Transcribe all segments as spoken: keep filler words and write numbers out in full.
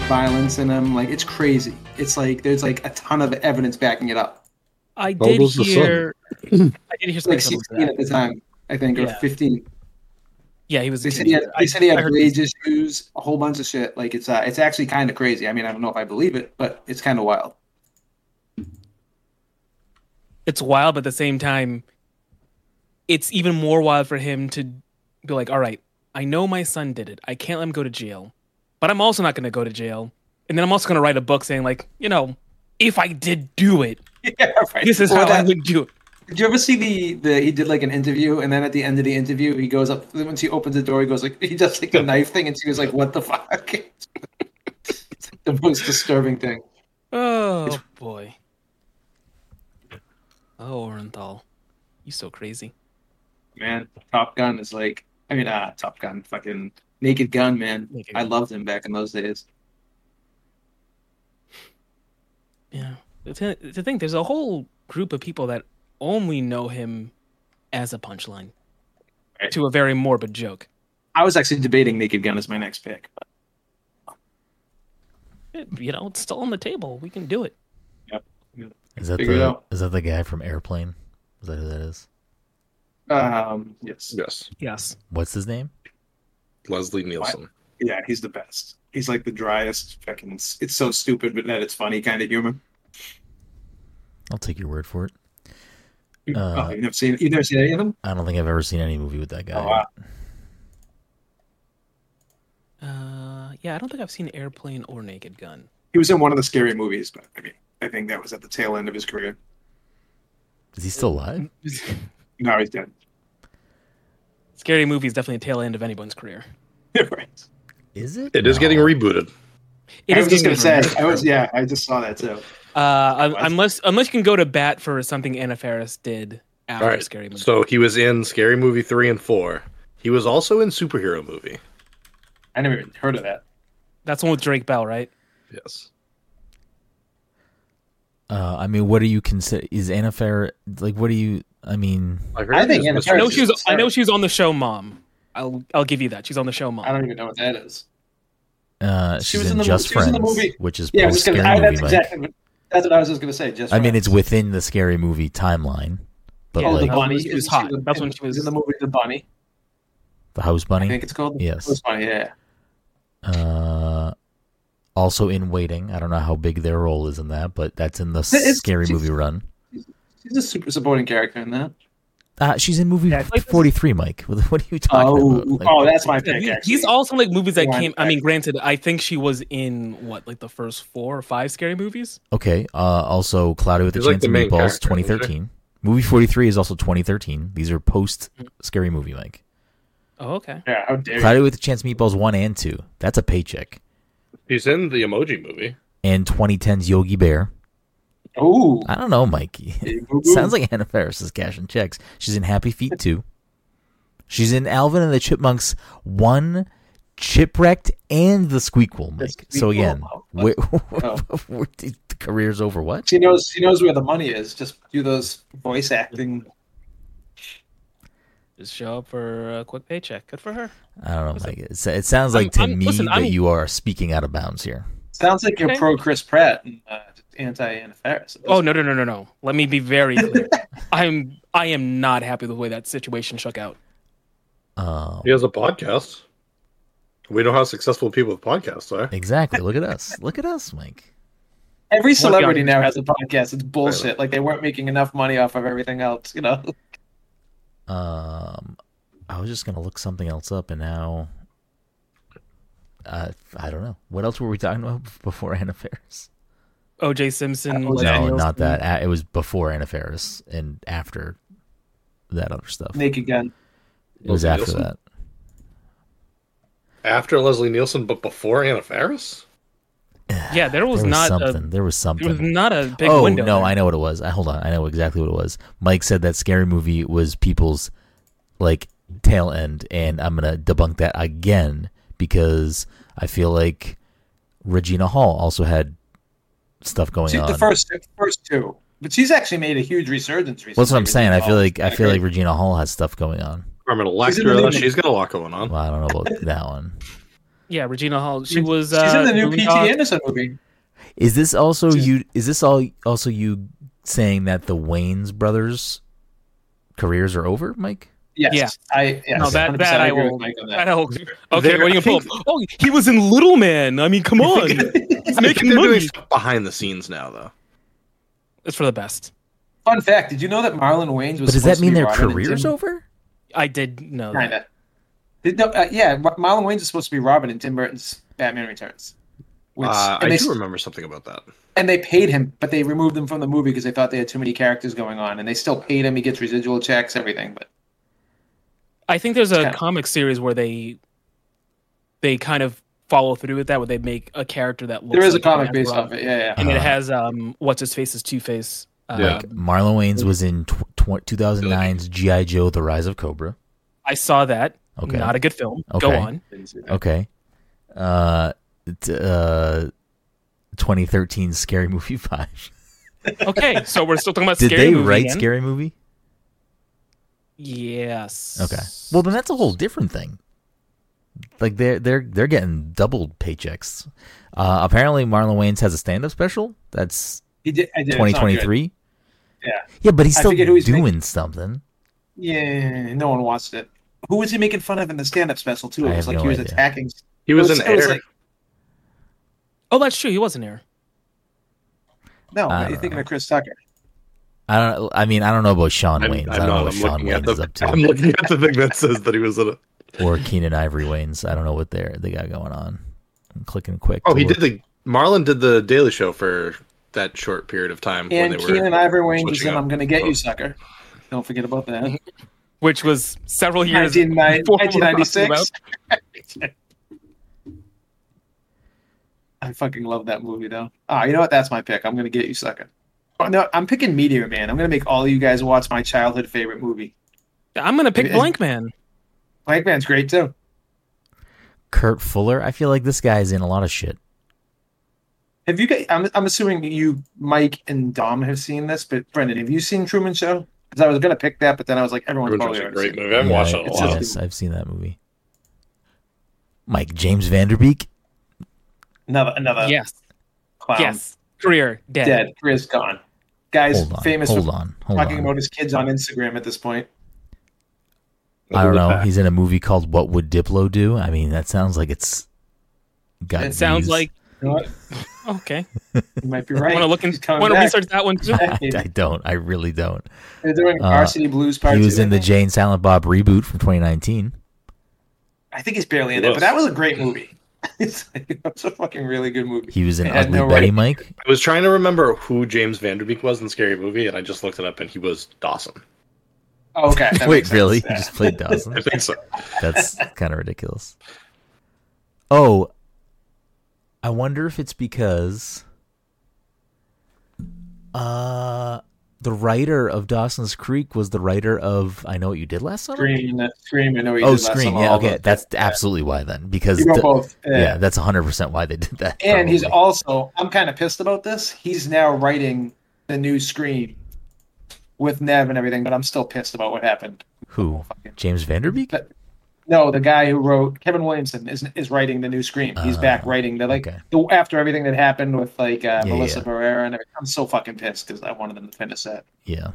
violence in them. Like, it's crazy. It's like there's like a ton of evidence backing it up. I How old did was the hear. I did hear Like something sixteen at the time, I think, or Yeah. fifteen. Yeah, he was. They said he had, I- they said he I had heard rage issues, a whole bunch of shit. Like, it's uh, it's actually kind of crazy. I mean, I don't know if I believe it, but it's kind of wild. it's wild, but at the same time, it's even more wild for him to be like, all right, I know my son did it. I can't let him go to jail, but I'm also not going to go to jail. And then I'm also going to write a book saying, like, you know, if I did do it, Yeah, right. this is Or how I that- would do it. Did you ever see the, the he did like an interview, and then at the end of the interview, he goes up once he opens the door, he goes like he does like the knife thing, and she was like, "What the fuck?" It's like the most disturbing thing. Oh, It's- boy. Oh, Orenthal. He's so crazy. Man, Top Gun is like, I mean, ah, Top Gun, fucking Naked Gun, man. Naked I Gun. loved him back in those days. Yeah. To, to think, there's a whole group of people that only know him as a punchline Right. to a very morbid joke. I was actually debating Naked Gun as my next pick. But It- you know, it's still on the table. We can do it. Is that Figure it the out. is that the guy from Airplane? Is that who that is? um, yes, Yes. Yes. What's his name? Leslie Nielsen. yeah, he's the best. He's like the driest. Fucking, it's, it's so stupid, but that it's funny kind of humor. I'll take your word for it. oh, Uh, you've never seen you never seen any of them? I don't think I've ever seen any movie with that guy. Oh, wow. Uh, yeah, I don't think I've seen Airplane or Naked Gun. He was in one of the scary movies, but I mean, I think that was at the tail end of his career. Is he still alive? No, he's dead. Scary movie is definitely a tail end of anyone's career. Right. Is it? It is No. getting rebooted. It I is was just gonna getting say, I was yeah, I just saw that too. Uh, un- What? unless unless you can go to bat for something Anna Faris did after All right. Scary Movie. So he was in Scary Movie three and four. He was also in Superhero Movie. I never even heard of that. That's one with Drake Bell, right? Yes. Uh, I mean, what do you consider? Is Anna Faris like? What do you? I mean, I, heard I he think was Anna Mister I know Faris she was. is I know hysterical. she was on the show Mom. I'll I'll give you that. She's on the show Mom. I don't even know what that is. uh, She she's was in in the mo- Just she was in Friends, the movie- which is Yeah, I was post just gonna. Scary I, Movie. that's Mike. exactly. What, that's what I was just gonna say. Just I mean, Friends. it's within the Scary Movie timeline, but Yeah, Oh, the like bunny. She was Isn't hot. the- That's when she was- in the movie. The bunny. the House I Bunny. think it's called. Yes. It's funny. Yeah. Uh, also in Waiting. I don't know how big their role is in that, but that's in the It's- Scary she's- Movie run. She's a super supporting character in that. Uh, she's in movie Yeah, it's like this- forty-three, Mike. What what are you talking Oh, about? Like, oh, that's my Yeah, pick. these, Actually. these also like movies that Rewind came. I back. mean, granted, I think she was in what, like the first four or five Scary Movies. Okay. Uh, also, Cloudy with a She's like Chance the of main Meatballs, character, twenty thirteen. Movie forty-three is also twenty thirteen. These are post Scary Movie, Mike. Oh, okay. Yeah. How dare you? Cloudy with a Chance of Meatballs one and two. That's a paycheck. He's in the Emoji Movie. And twenty ten's Yogi Bear. Ooh. I don't know, Mikey. Sounds like Anna Faris is cashing checks. She's in Happy Feet two. She's in Alvin and the Chipmunks one, Chipwrecked, and the Squeakquel, Mike. So Squeakquel? again, Oh, where, Oh. where- the career's over. What? She knows. She knows where the money is. Just do those voice acting. Just show up for a quick paycheck. Good for her. I don't know, Listen, Mike. It, it sounds like to I'm- I'm- me listen, that I'm- you are speaking out of bounds here. Sounds like you're Okay. pro Chris Pratt and uh, anti Anna Faris. Oh no no no no no! Let me be very clear. I'm I am not happy with the way that situation shook out. Um, He has a podcast. We know how successful people with podcasts are. Exactly. Look at us. Look at us, Mike. Every celebrity God. now has a podcast. It's bullshit. Like they weren't making enough money off of everything else. You know. Um, I was just gonna look something else up, and now, uh, I don't know. What else were we talking about before Anna Faris? O J Simpson. Oh, Leslie yeah. No, Nielsen. not that. Uh, It was before Anna Faris and after that other stuff. Naked Gun. It was Leslie after Nielsen? that. After Leslie Nielsen, but before Anna Faris? Yeah, there was There was not a- something. there was There was something. not a big oh window. no, there. I know what it was. I hold on. I know exactly what it was. Mike said that Scary Movie was people's like tail end, and I'm gonna debunk that again because I feel like Regina Hall also had stuff going She's on. the first first two, but she's actually made a huge resurgence recently. Well, that's what I'm saying. I feel Regina like I Hall. feel like Regina Hall has stuff going on. Carmen She's in the Electra, movie. she's got a lot going on. Well, I don't know about that one. Yeah, Regina Hall. She She's- was. She's uh, in the new P T Boondock. Anderson movie. Is this also She's- you? Is this all also you saying that the Wayans brothers' careers are over, Mike? Yes. Yeah. I yes, No, that- one hundred percent that I agree will- with Mike on That that. helps. Okay, There- what are you I gonna pull? think- up? Oh, he was in Little Man. I mean, come on. He's I think making they're doing money. stuff behind the scenes now, though. It's for the best. Fun fact: did you know that Marlon Wayans was? But does supposed that to mean be their Robin in careers Tim- over? I did know that. Kinda. Did, no, uh, yeah, Mar- Marlon Wayans is supposed to be Robin in Tim Burton's Batman Returns. Which, Uh, I and, they, do remember something about that. and they paid him, but they removed him from the movie because they thought they had too many characters going on, and they still paid him. He gets residual checks, everything. But I think there's a Kinda. comic series where they they kind of follow through with that, where they make a character that looks. there is a like comic Batman based Robin. off it. Yeah, yeah. and it Uh, has um what's his face's Two Face. Uh, Yeah. Marlon Wayans was in tw- tw- two thousand nine's G I. Joe: The Rise of Cobra. I saw that. Okay. Not a good film. Okay. Go on. Okay. Uh, t- uh, twenty thirteen Scary Movie five. Okay, so we're still talking about Did Scary they Movie write again? Scary Movie? Yes. Okay. Well, then that's a whole different thing. Like they're they're they're getting double paychecks. Uh, apparently, Marlon Wayans has a stand-up special. That's He did. I did. It's twenty not twenty-three. good. Yeah. Yeah, but he's I still forget who he's doing making. something. Yeah, no one watched it. Who was he making fun of in the stand-up special too? I It was have like no he was idea. attacking. He was, It was- in it was Air. like- Oh, that's true. He wasn't here. No, I you're don't thinking know. of Chris Tucker. I don't. I mean, I don't know about Sean I'm, Wayans. I'm I don't know not. what I'm Sean looking, at Wayans is up the, I'm to, looking at the thing that says that he was in it. or Keenan Ivory Wayans. I don't know what they are they got going on. I'm clicking quick. Oh, to he look. did the Marlon did the Daily Show for that short period of time when And they were Keenan Ivory Wayans was switching in up. "I'm Gonna Get You, Sucker." Don't forget about that. Which was several years nineteen ninety before we're talking ninety-six. about. I fucking love that movie though. Ah, you know what? That's my pick. I'm gonna get you, sucker. Oh, no, I'm picking Meteor Man. I'm gonna make all of you guys watch my childhood favorite movie. I'm gonna pick It- Blank Man. Blank Man's great too. Kurt Fuller. I feel like this guy's in a lot of shit. Have you guys? I'm, I'm assuming you, Mike and Dom, have seen this, but Brendan, have you seen Truman Show? Because I was gonna pick that, but then I was like, everyone's Which probably was a already great seen it. movie. I haven't Yeah, watched it in a it's while. just- Yes, I've seen that movie. Mike James Vanderbeek. Another another yes. clown Yes. Career dead. dead. Chris gone. Guys, Hold on. famous hold for on. Hold talking on. about his kids on Instagram at this point. I don't know. He's in a movie called What Would Diplo Do? I mean, that sounds like it's got It sounds views. like You know what? okay. You might be right. Want to look He's and coming want to back. research that one too? I, I don't. I really don't. They're doing Uh, Varsity Blues Part He was two, in I the think. Jane Silent Bob reboot from twenty nineteen. I think he's barely in He it, but was. that was a great movie. It's like, that's a fucking really good movie. He was in It had Ugly no Betty, right. Mike. I was trying to remember who James Vanderbeek was in Scary Movie, and I just looked it up, and he was Dawson. Oh, okay. that Wait, makes sense. really? He Yeah. just played Dawson? I think so. That's kind of ridiculous. Oh, I wonder if it's because uh, the writer of Dawson's Creek was the writer of I Know What You Did Last Summer? Scream, that- Scream. I know he Oh, did last Scream. summer, Yeah, all okay. those- That's yeah. absolutely why then. Because He wrote the- both. Yeah. yeah, that's one hundred percent why they did that. And he's probably. also, I'm kind of pissed about this. He's now writing the new Scream with Nev and everything, but I'm still pissed about what happened. Who? James Vanderbeek? But- No, the guy who wrote Kevin Williamson is is writing the new Scream. He's Uh, back writing the like okay. the, after everything that happened with like uh, Yeah, Melissa yeah. Barrera and everything. I'm so fucking pissed because I wanted them to finish that. Yeah.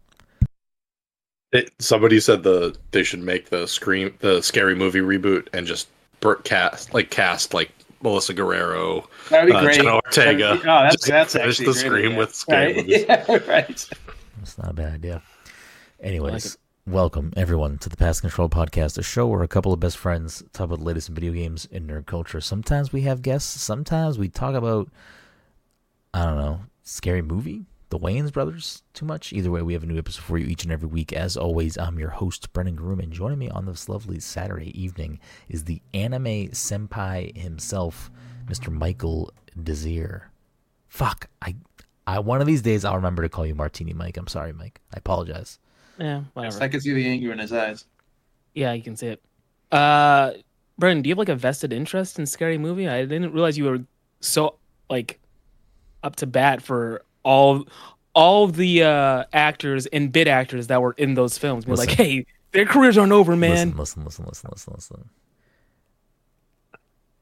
It, somebody said the they should make the Scream the Scary Movie reboot and just Burt cast like cast like Melissa Guerrero, That'd be uh, great. Jenna Ortega. Oh, that's Just that's finish actually the a great Scream idea. with Scary right? movies. Yeah, right. That's not a bad idea. Anyways, like it. welcome everyone to the Pass Control Podcast, a show where a couple of best friends talk about the latest in video games and nerd culture. Sometimes we have guests. Sometimes we talk about, I don't know, scary movie, the Wayans brothers, too much. Either way, we have a new episode for you each and every week. As always, I'm your host, Brendan Groom, and joining me on this lovely Saturday evening is the anime senpai himself, Mister Michael Desir. Fuck, I, I, one of these days I'll remember to call you Martini Mike. I'm sorry, Mike. I apologize. Yeah, Yes, whatever. I can see the anger in his eyes. Yeah, you can see it. Uh, Brendan, do you have like a vested interest in Scary Movie? I didn't realize you were so like up to bat for all all the uh, actors and bit actors that were in those films. We're like, Listen. hey, their careers aren't over, man. Listen, listen, listen, listen, listen, listen.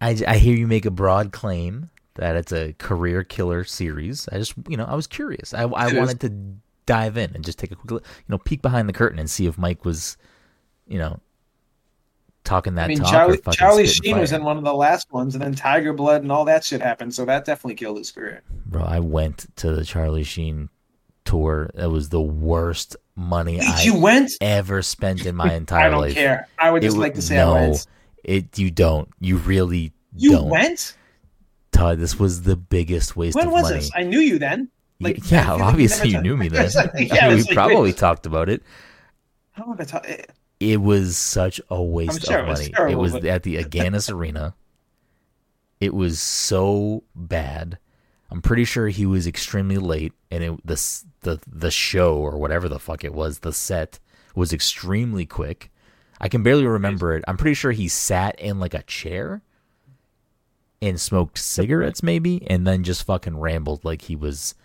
I, I hear you make a broad claim that it's a career killer series. I just, you know, I was curious. I, I wanted to dive in and just take a quick, you know, peek behind the curtain and see if Mike was, you know, talking that I mean, talk. Charlie, or fucking Charlie spitting Sheen was fire. in one of the last ones, and then Tiger Blood and all that shit happened, so that definitely killed his career. Bro, I went to the Charlie Sheen tour. It was the worst money Wait, I you went? ever spent in my entire I don't life. care. I would just It like to say no, I went. It you don't. You really You don't. went? Todd, this was the biggest waste When of was money. this? I knew you then. Like, Y- I yeah, feel like obviously you never knew me then. talked- yeah, I we was like, probably wait. talked about it. How would I talk? eh, It was such a waste sure of it was money. It terrible, was but- at the Aganis Arena. It was so bad. I'm pretty sure he was extremely late, and it, the s- the the show or whatever the fuck it was, the set was extremely quick. I can barely remember it. I'm pretty sure he sat in like a chair and smoked cigarettes, maybe, and then just fucking rambled like he was.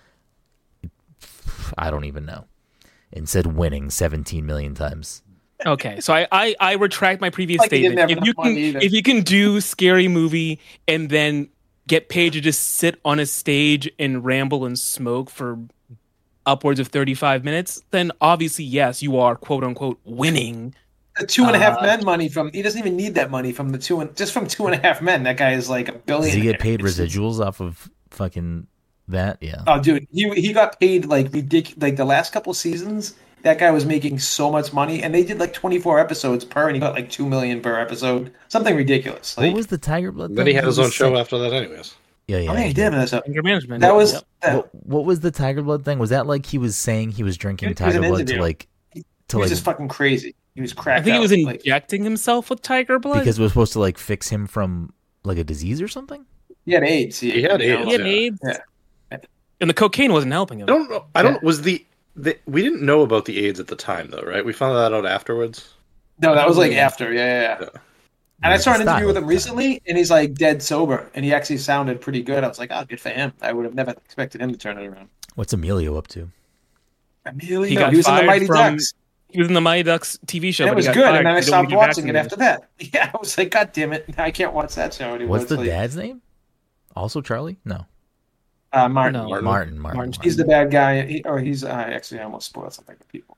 I don't even know, and said winning seventeen million times. Okay, so I, I, I retract my previous Like he didn't statement. have If you enough money can either. if you can do scary movie and then get paid to just sit on a stage and ramble and smoke for upwards of thirty-five minutes, then obviously yes, you are quote unquote winning. The two and a half Uh, men money from he doesn't even need that money from the two and just from two and a half men. That guy is like a Does billion. he get paid residuals off of fucking that? Yeah. Oh, dude, he he got paid like ridiculous. Like the last couple seasons, that guy was making so much money, and they did like twenty-four episodes per, and he got like two million per episode, something ridiculous. Like, What was the Tiger Blood? Then thing he had his own was show saying? after that, anyways. Yeah, yeah. oh, yeah, he did. That's a- Anger management. That was Yep. that, What, what was the Tiger Blood thing? Was that like he was saying he was drinking It was Tiger an Blood to interview. like he to was like just fucking crazy. He was cracked I think he out, was like- injecting himself with tiger blood. because it was supposed to like fix him from like a disease or something? he had AIDS. He had you know? AIDS, he had yeah. AIDS, Yeah. and the cocaine wasn't helping him. I don't know. I don't. Was the, the we didn't know about the AIDS at the time though, right? We found that out afterwards. No, that was like Mm. after. Yeah, yeah, yeah. Yeah. And I saw an Style interview with him at the time. recently, and he's like dead sober, and he actually sounded pretty good. I was like, oh, good for him. I would have never expected him to turn it around. What's Emilio up to? Emilio, He got he was in the fired Mighty from- Ducks. He was in the Mighty Ducks T V show. And it but was he got good, fired and then I because he stopped didn't get watching it vaccinated. after that. Yeah, I was like, God damn it, I can't watch that show anymore. What's It's the like, dad's name? Also Charlie? No. Uh, Martin. No. Martin. Martin. Martin. Martin. He's the bad guy, he, or he's uh, actually I almost spoiled something for people.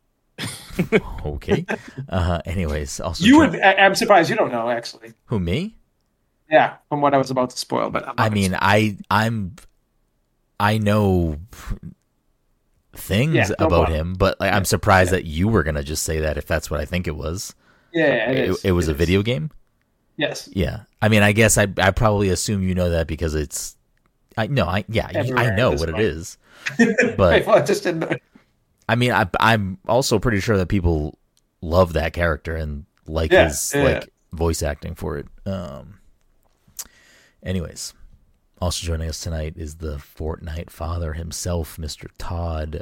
Okay. Uh anyways, also You Char- would. I, I'm surprised you don't know actually. Who, me? Yeah, from what I was about to spoil, but I'm not I mean, I I'm I know things Yeah, no about problem. him, but like, I'm surprised Yeah. that you were gonna just say that if that's what I think it was. yeah, it, It, is. it was It a is. video game. Yes. Yeah, I mean, I guess I I probably assume you know that because it's. I no, I yeah, Everywhere I at know this what it point. is, Right, but well, I just didn't know. I mean, I I'm also pretty sure that people love that character and like Yeah, his yeah. like voice acting for it. Um. Anyways, also joining us tonight is the Fortnite father himself, Mister Todd.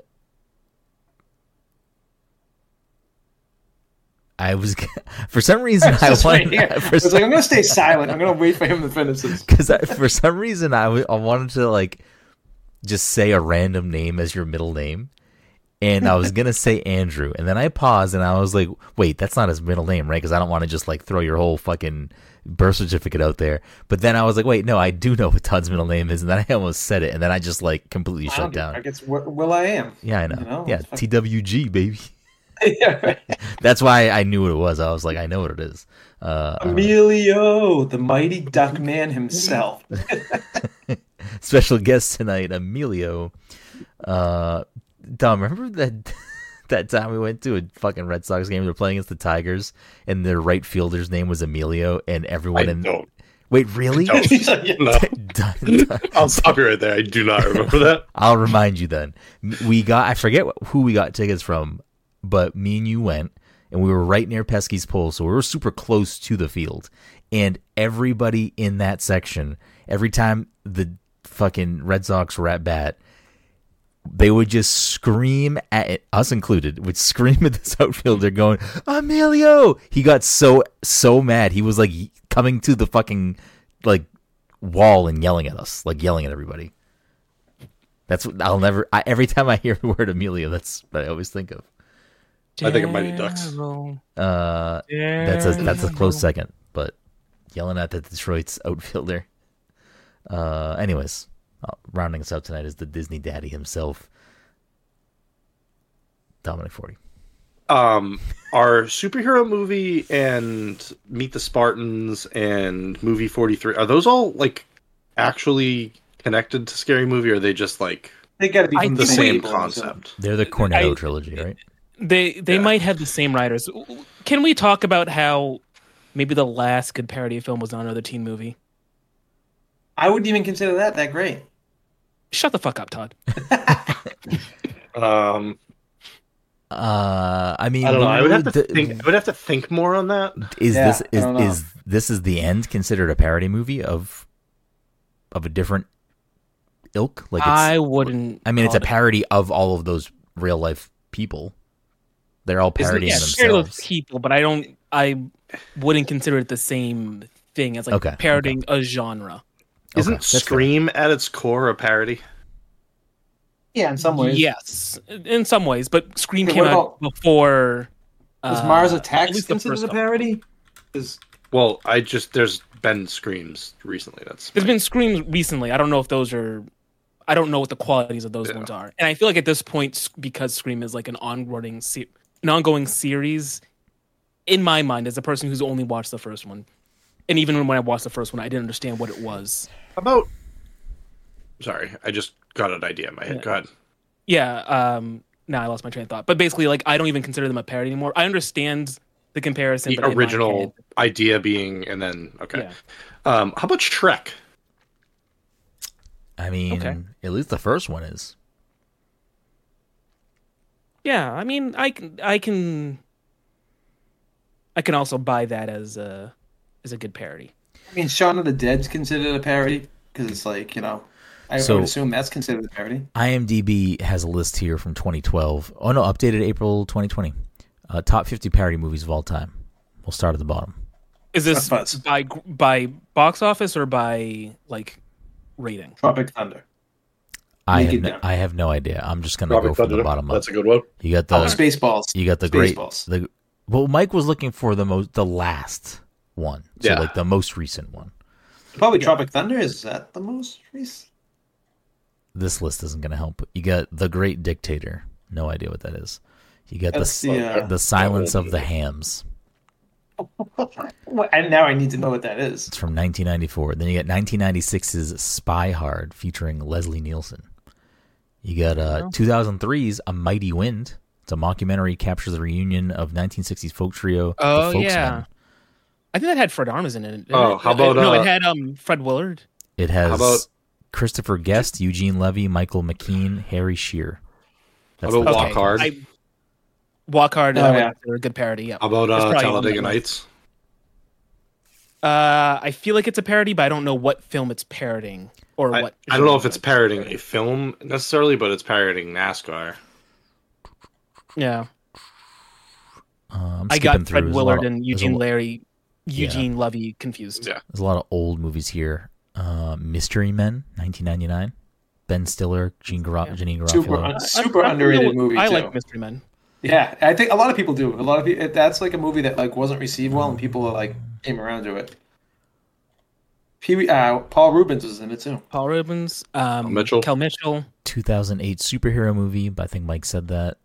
I was for some reason I Just right wanted here. I for was some- like, I'm gonna stay silent. I'm gonna wait for him to finish this. because for some reason I, w- I wanted to like just say a random name as your middle name, and I was gonna say Andrew, and then I paused and I was like, wait, that's not his middle name, right? Because I don't want to just like throw your whole fucking birth certificate out there. But then I was like, wait, no, I do know what Todd's middle name is, and then I almost said it, and then I just like completely I shut don't know. I down. guess Will Will I am. Yeah, I know. You know, yeah, it's fine. T W G baby. Yeah, right. That's why I knew what it was. I was like, I know what it is. Uh, Emilio, the mighty duck man himself. special guest tonight, Emilio. Uh, Dom, remember that that time we went to a fucking Red Sox game? They were playing against the Tigers, and their right fielder's name was Emilio, and I everyone in don't. wait, really? don't. He's like, yeah. No. Done, done. I'll stop you right there. I do not remember that. I'll remind you then. We got I forget who we got tickets from, but me and you went, and we were right near Pesky's pole, so we were super close to the field. And everybody in that section, every time the fucking Red Sox were at bat, they would just scream at it, us included, would scream at this outfielder going, Emilio! He got so, so mad. He was like coming to the fucking like wall and yelling at us, like yelling at everybody. That's what I'll never, I, every time I hear the word Emilio, that's what I always think of. I think of Mighty Ducks. Daryl, Uh, that's a, that's a close Daryl. second, but yelling at the Detroit's outfielder. Uh, anyways, uh, rounding us out tonight is the Disney daddy himself, Dominic Forty. Um, are superhero movie and Meet the Spartans and Movie forty-three, are those all like actually connected to Scary Movie, or are they just like They got to be I from the think same people, so- concept? They're the Cornetto I- trilogy, right? They they Yeah. might have the same writers. Can we talk about how maybe the last good parody film was not another teen movie? I wouldn't even consider that that great. Shut the fuck up, Todd. Um, Uh, I mean, I don't know. I would have to the- think. I would have to think more on that. Is Yeah, this I is don't know. is this is the end considered a parody movie of of a different ilk? Like it's, I wouldn't. I mean, it's a call it- parody of all of those real life people. They're all Isn't- parodying yeah, share those themselves. people, but I don't. I wouldn't consider it the same thing as like Okay, parodying a genre. Isn't that's fair. Scream at its core a parody? Yeah, in some ways. Yes, in some ways, but Scream Okay, came what out before. Is uh, Mars at Attacks least the considered first a couple. parody? Is Well, I just there's been Screams recently. That's There's my- been Screams recently. I don't know if those are. I don't know what the qualities of those Yeah. ones are, and I feel like at this point, s- because Scream is like an ongoing, se- an ongoing series, in my mind, as a person who's only watched the first one, and even when I watched the first one, I didn't understand what it was. How about. Sorry, I just got an idea in my head. Yeah. Go ahead. Yeah. Um. Now I lost my train of thought, but basically, like I don't even consider them a parody anymore. I understand the comparison. The but in my original opinion- idea being, and then okay. Yeah. Um, how about Shrek? I mean, Okay. at least the first one is. Yeah, I mean, I can, I can, I can also buy that as a, as a good parody. I mean, Shaun of the Dead's considered a parody because it's like you know, I, So- I would assume that's considered a parody. IMDb has a list here from twenty twelve. Oh no, updated April twenty twenty. Uh, top fifty parody movies of all time. We'll start at the bottom. Is this Fuzz. by by box office or by like rating? Tropic Thunder. I Make have it no, down. I have no idea. I'm just gonna go from the bottom up. That's a good one. You got Oh, the Spaceballs. you got the great Spaceballs. the well. Mike was looking for the most the last one, so Yeah. like the most recent one. Probably Tropic Thunder. Is that the most recent? This list isn't gonna help. You got the Great Dictator. No idea what that is. You got That's the the. Uh, the Silence of the Hams. well, and now I need to know what that is. It's from nineteen ninety-four. Then you got nineteen ninety-six's Spy Hard featuring Leslie Nielsen. You got uh, two thousand three's A Mighty Wind. It's a mockumentary captures the reunion of nineteen sixties folk trio Oh, The Folksmen. yeah. I think that had Fred Armisen in it. didn't Oh, it? how about, no? uh, It had um Fred Willard. It has How about- Christopher Guest, Eugene Levy, Michael McKean, Harry Shearer. That's How about the- Walk Hard? I, Walk Hard. Oh, I would yeah. consider a good parody. Yeah. How about It's uh, probably on Talladega that list. Nights? Uh, I feel like it's a parody, but I don't know what film it's parodying or I, what. I don't know if genre it's parodying a film necessarily, but it's parodying NASCAR. Yeah, Uh, I'm I skipping got through. Fred There's a Willard lot of- and there's a Eugene lo- Larry, Eugene Levy confused. Yeah. There's a lot of old movies here. Uh, Mystery Men, nineteen ninety-nine. Ben Stiller, Gene Gar- Yeah. Janine Super, Garofalo. un- super I- I underrated know- movie. I too. like Mystery Men. Yeah, I think a lot of people do. A lot of people. That's like a movie that like wasn't received well, and people like came around to it. Pee- uh, Paul Rubens was in it too. Paul Rubens, um, Mitchell. Kel Mitchell. two thousand eight superhero movie, but I think Mike said that.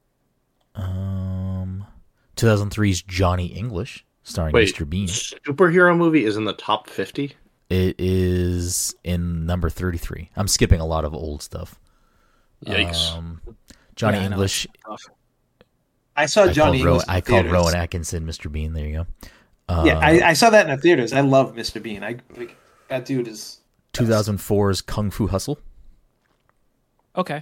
Um, two thousand three's Johnny English, starring Wait, Mister Bean. superhero movie is in the top fifty? It is in number thirty-three. I'm skipping a lot of old stuff. Yikes. Um, Johnny Yeah, I know. English. I saw I Johnny called, Ro- English. in I called theaters. Rowan Atkinson Mister Bean. There you go. Uh, Yeah, I, I saw that in the theaters. I love Mister Bean. I like that dude is. two thousand four's Kung Fu Hustle. Okay.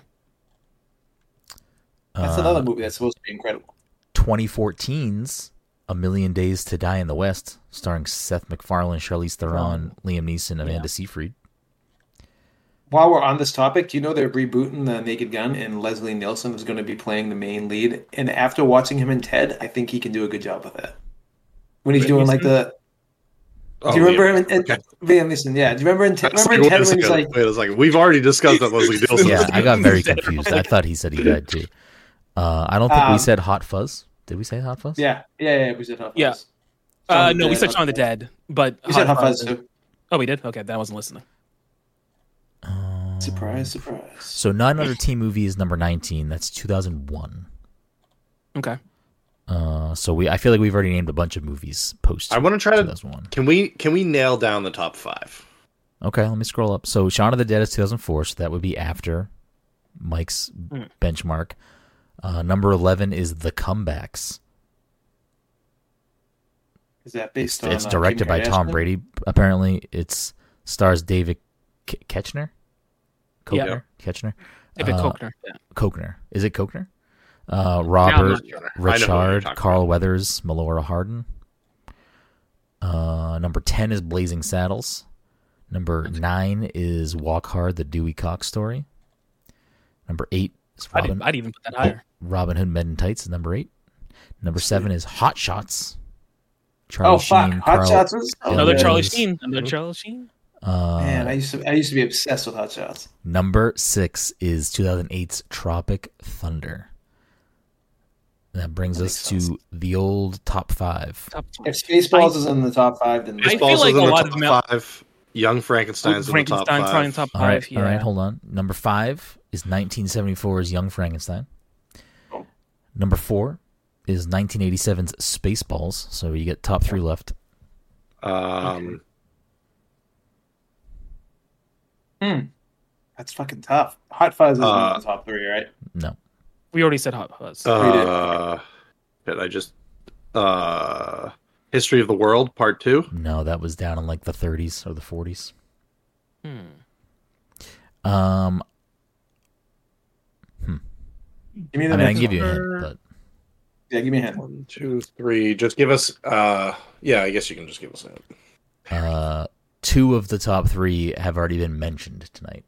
That's Uh, another movie that's supposed to be incredible. twenty fourteen's A Million Days to Die in the West, starring Seth MacFarlane, Charlize Theron, Liam Neeson, Amanda Seyfried. While we're on this topic, do you know they're rebooting the Naked Gun and Leslie Nielsen is going to be playing the main lead? And after watching him in Ted, I think he can do a good job with that. When he's Liam doing like the. Oh, do you remember yeah. him in, in Okay. Liam Neeson? Yeah. Do you remember in Ted? That's Remember in like, Ted wait, a when he's second, like, wait a second. We've already discussed that Leslie Nielsen. Yeah, I got very confused. I thought he said he died too. Uh, I don't think we Um, said Hot Fuzz. Did we say Hot Fuzz? yeah, yeah, yeah, we said Hot Yeah. Fuzz. Uh, of the no, we Dead. said Shaun of the Dead, but You said Hot Fuzz Fuzz- too. Oh, we did. Okay, then I wasn't listening. Um, Surprise, surprise. So nine hundred Teen Movie is number nineteen. That's two thousand one. Okay. Uh, so we I feel like we've already named a bunch of movies post I want to try two to. thousand one. Can we can we nail down the top five? Okay, let me scroll up. So Shaun of the Dead is two thousand four, so that would be after Mike's Mm. benchmark. Uh, number eleven is The Comebacks. Is that based It's, on? it's uh, directed by Kim Tom Kardashian? Brady. Apparently, it's stars David K- Ketchner. Yeah. Kochner? Ketchner. David Uh, Koechner. Yeah. Kochner. Is it Kochner? Uh, I'm Robert, not sure. I know who you're Richard, talking Carl about. Weathers, Melora Hardin. Uh, number ten is Blazing Saddles. Number nine is Walk Hard, the Dewey Cox story. Number eight is I'd, Robin, I'd even put that higher. Robin Hood Men in Tights is number eight. Number seven is Hot Shots. Charlie Oh fuck! Sheen, Hot Carl- Shots was oh, Another Yeah. Charlie Yes. Sheen. Another Charlie Sheen. Uh, Man, I used to I used to be obsessed with Hot Shots. Number six is two thousand eight's Tropic Thunder. That brings That us makes to the old top five. Top If Spaceballs is in the top five, then I feel Spaceballs like is in a the lot top of mel- five. Young Frankenstein's in the top Frankenstein's probably in five. top All right, five. Yeah. all right, hold on. Number five is nineteen seventy-four's Young Frankenstein. Oh. Number four is nineteen eighty-seven's Spaceballs. So you get top three left. Um, hmm, that's fucking tough. Hot Fuzz is Uh, in the top three, right? No, We already said Hot Fuzz. uh, did I just uh, History of the World Part Two? no, that was down in like the thirties or the forties. Hmm. Um, Give me the I mean, I next can give one. you a hint, but Yeah, give me a hint. One, two, three. Just give us. Uh, yeah, I guess you can just give us that. uh, two of the top three have already been mentioned tonight.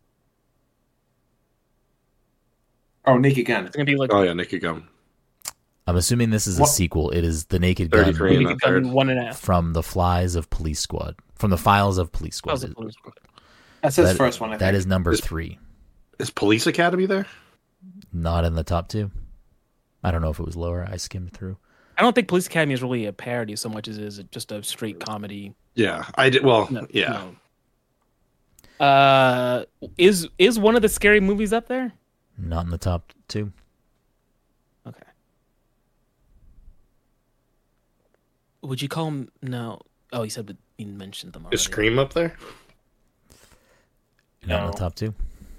Oh, Naked Gun. It's gonna be like Oh yeah, Naked Gun. I'm assuming this is a What- sequel. It is The Naked Gun thirty-three. we in could the third. done one and a half. from the Flies of Police Squad. From the Files of Police Squad. That was a- That's his That- first one. I that think. is number Is- three. Is Police Academy there? Not in the top two. I don't know if it was lower. I skimmed through. I don't think Police Academy is really a parody so much as it is just a straight comedy. Yeah, I did. Well, No, yeah. no. Uh, is is one of the scary movies up there? Not in the top two. Okay. Would you call him? No. Oh, you said that you mentioned them already. Is Scream up there? Not in No. the top two.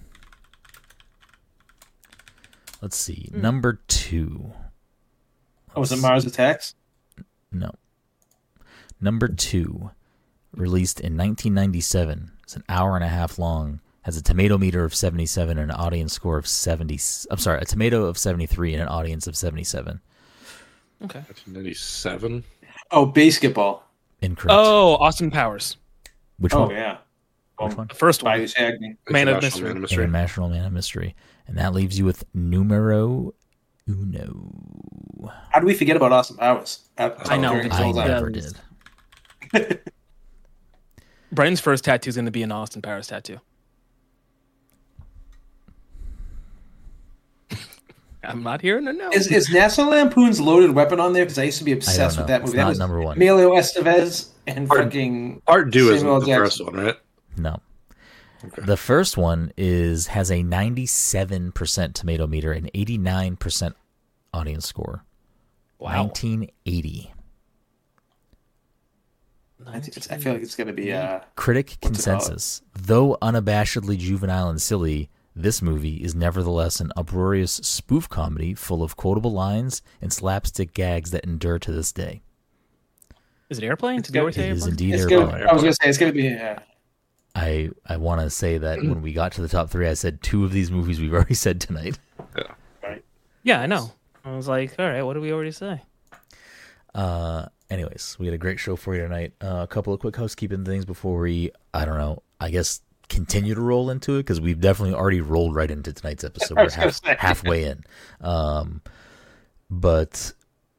Let's see. Hmm. Number two. Oh, was it Mars Attacks? No. Number two, released in nineteen ninety-seven. It's an hour and a half long. Has a tomato meter of seventy-seven and an audience score of seventy. I'm sorry, a tomato of seventy-three and an audience of seventy-seven. Okay. nineteen ninety-seven. Oh, Basketball. Incorrect. Oh, Austin Powers, Which Oh one? yeah. Which Um, one? the first one. By Shagney. Man of International Mystery. International Man of Mystery. And that leaves you with numero uno. How do we forget about Austin Powers? At- I know. during I Soul Time? never Yeah. did. Brennan's first tattoo is going to be an Austin Powers tattoo. I'm not hearing a no. Is is National Lampoon's Loaded Weapon on there? Because I used to be I don't obsessed know. with that It's movie. That not was number one. Emilio Estevez and Part- fucking Part two isn't Samuel the Jackson. first one, right? No. Okay. The first one is has a ninety-seven percent tomato meter and eighty-nine percent audience score. Wow. nineteen eighty. I, think it's, I feel like it's going to be uh, Critic What's it called? consensus. Though unabashedly juvenile and silly, this movie is nevertheless an uproarious spoof comedy full of quotable lines and slapstick gags that endure to this day. Is it Airplane? It's Did you always It say is Airplane? indeed it's Airplane. gonna, I was going to say it's going to be uh, I, I want to say that when we got to the top three, I said two of these movies we've already said tonight. right. Yeah, I know. I was like, all right, what did we already say? Uh, anyways, we had a great show for you tonight. Uh, a couple of quick housekeeping things before we, I don't know, I guess continue to roll into it because we've definitely already rolled right into tonight's episode. I We're was gonna half, say. halfway in. Um, but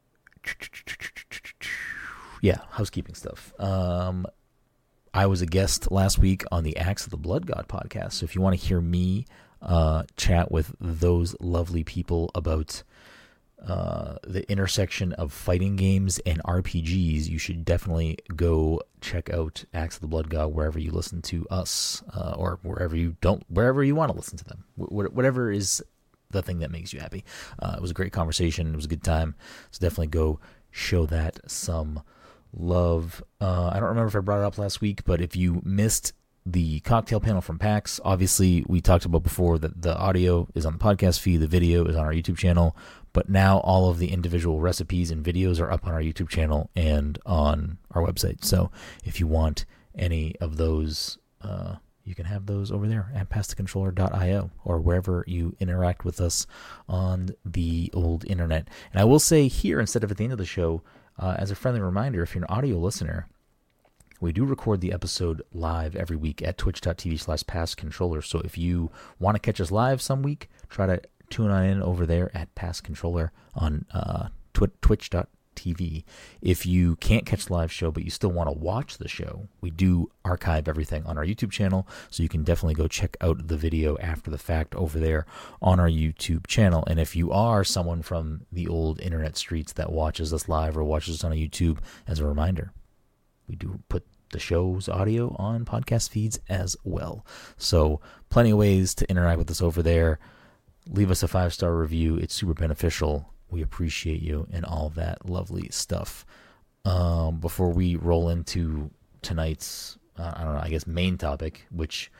yeah, housekeeping stuff. Um, I was a guest last week on the Axe of the Blood God podcast. So if you want to hear me uh, chat with those lovely people about uh, the intersection of fighting games and R P Gs, you should definitely go check out Axe of the Blood God wherever you listen to us, uh, or wherever you don't, wherever you want to listen to them, Wh- whatever is the thing that makes you happy. Uh, it was a great conversation. It was a good time. So definitely go show that some love. Uh, I don't remember if I brought it up last week, but if you missed the cocktail panel from PAX, obviously we talked about before that the audio is on the podcast feed, the video is on our YouTube channel, but now all of the individual recipes and videos are up on our YouTube channel and on our website. So if you want any of those, uh, you can have those over there at pass the controller dot io or wherever you interact with us on the old internet. And I will say here, instead of at the end of the show, uh, as a friendly reminder, if you're an audio listener, we do record the episode live every week at twitch dot t v slash pass controller. So if you want to catch us live some week, try to tune on in over there at Pass Controller on uh, tw- twitch dot t v. If you can't catch the live show, but you still want to watch the show, we do archive everything on our YouTube channel, so you can definitely go check out the video after the fact over there on our YouTube channel. And if you are someone from the old internet streets that watches us live or watches us on YouTube, as a reminder, we do put the show's audio on podcast feeds as well. So plenty of ways to interact with us over there. Leave us a five-star review. It's super beneficial. We appreciate you and all that lovely stuff. Um, before we roll into tonight's, uh, I don't know, I guess main topic, which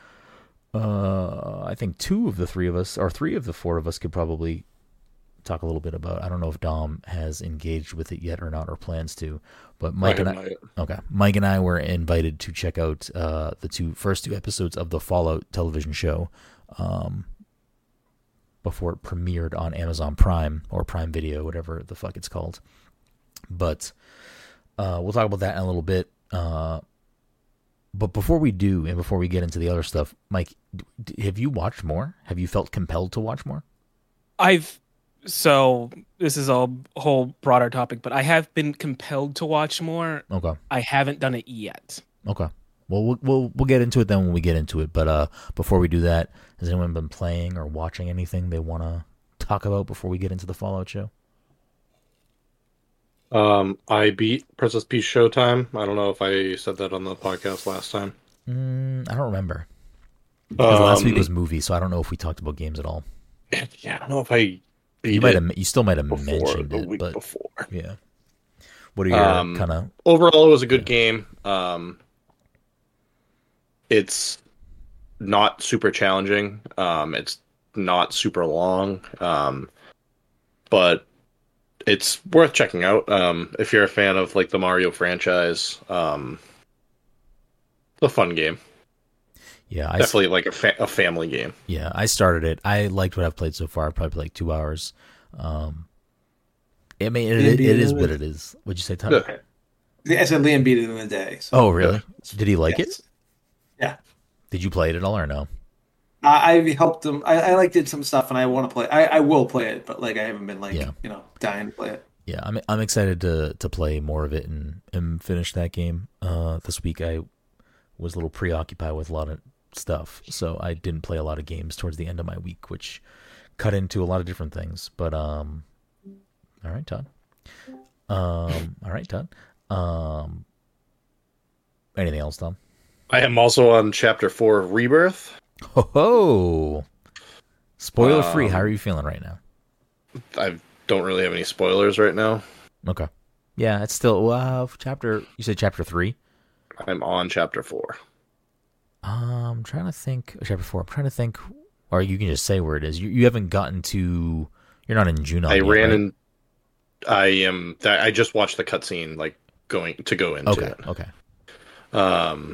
uh, I think two of the three of us, or three of the four of us could probably talk a little bit about. I don't know if Dom has engaged with it yet or not, or plans to, but Mike and I, okay, Mike and I were invited to check out uh, the two first two episodes of the Fallout television show um, before it premiered on Amazon Prime or Prime Video, whatever the fuck it's called. But uh, we'll talk about that in a little bit. Uh, but before we do, and before we get into the other stuff, Mike, d- have you watched more? Have you felt compelled to watch more? I've so this is a whole broader topic, but I have been compelled to watch more. Okay. I haven't done it yet. Okay. Well, we'll we'll we'll get into it then when we get into it. But uh, before we do that, has anyone been playing or watching anything they want to talk about before we get into the Fallout show? Um, I beat Princess Peach Showtime. I don't know if I said that on the podcast last time. Mm, I don't remember. Because Um, last week was movies, so I don't know if we talked about games at all. Yeah, I don't know if I beat You might it have, you still might have before mentioned the it, week but before. yeah. What are your Um, kind of? Overall, it was a good game. Um, it's not super challenging. Um, it's not super long. Um, but it's worth checking out. Um, if you're a fan of like the Mario franchise, um, it's a fun game. Yeah, I Definitely like a, fa- a family game. yeah, I started it. I liked what I've played so far. Probably like two hours. Um, I mean, it, Liam it, beat it it is in what a- it is. What'd you say, Tom? Yeah. I said Liam beat it in a day. So. Oh, really? Did he like Yes. it? Yeah. Did you play it at all or no? I, I helped him. I, I like did some stuff, and I want to play. I, I will play it, but like I haven't been like Yeah. you know dying to play it. Yeah, I'm I'm excited to to play more of it and, and finish that game. Uh, this week I was a little preoccupied with a lot of stuff, so I didn't play a lot of games towards the end of my week, which cut into a lot of different things. But um, all right, Todd. Um, all right, Todd. Um, anything else, Tom? I am also on chapter four of Rebirth. Ho ho! Spoiler free. Um, How are you feeling right now? I don't really have any spoilers right now. Okay. Yeah, it's still uh, chapter. You said chapter three. I'm on chapter four. Um, I'm trying to think. Chapter four. I'm trying to think. Or you can just say where it is. You you haven't gotten to. You're not in Junon. I yet, ran right? in. I am. I just watched the cutscene, like going to go into Okay. it. Okay. Um.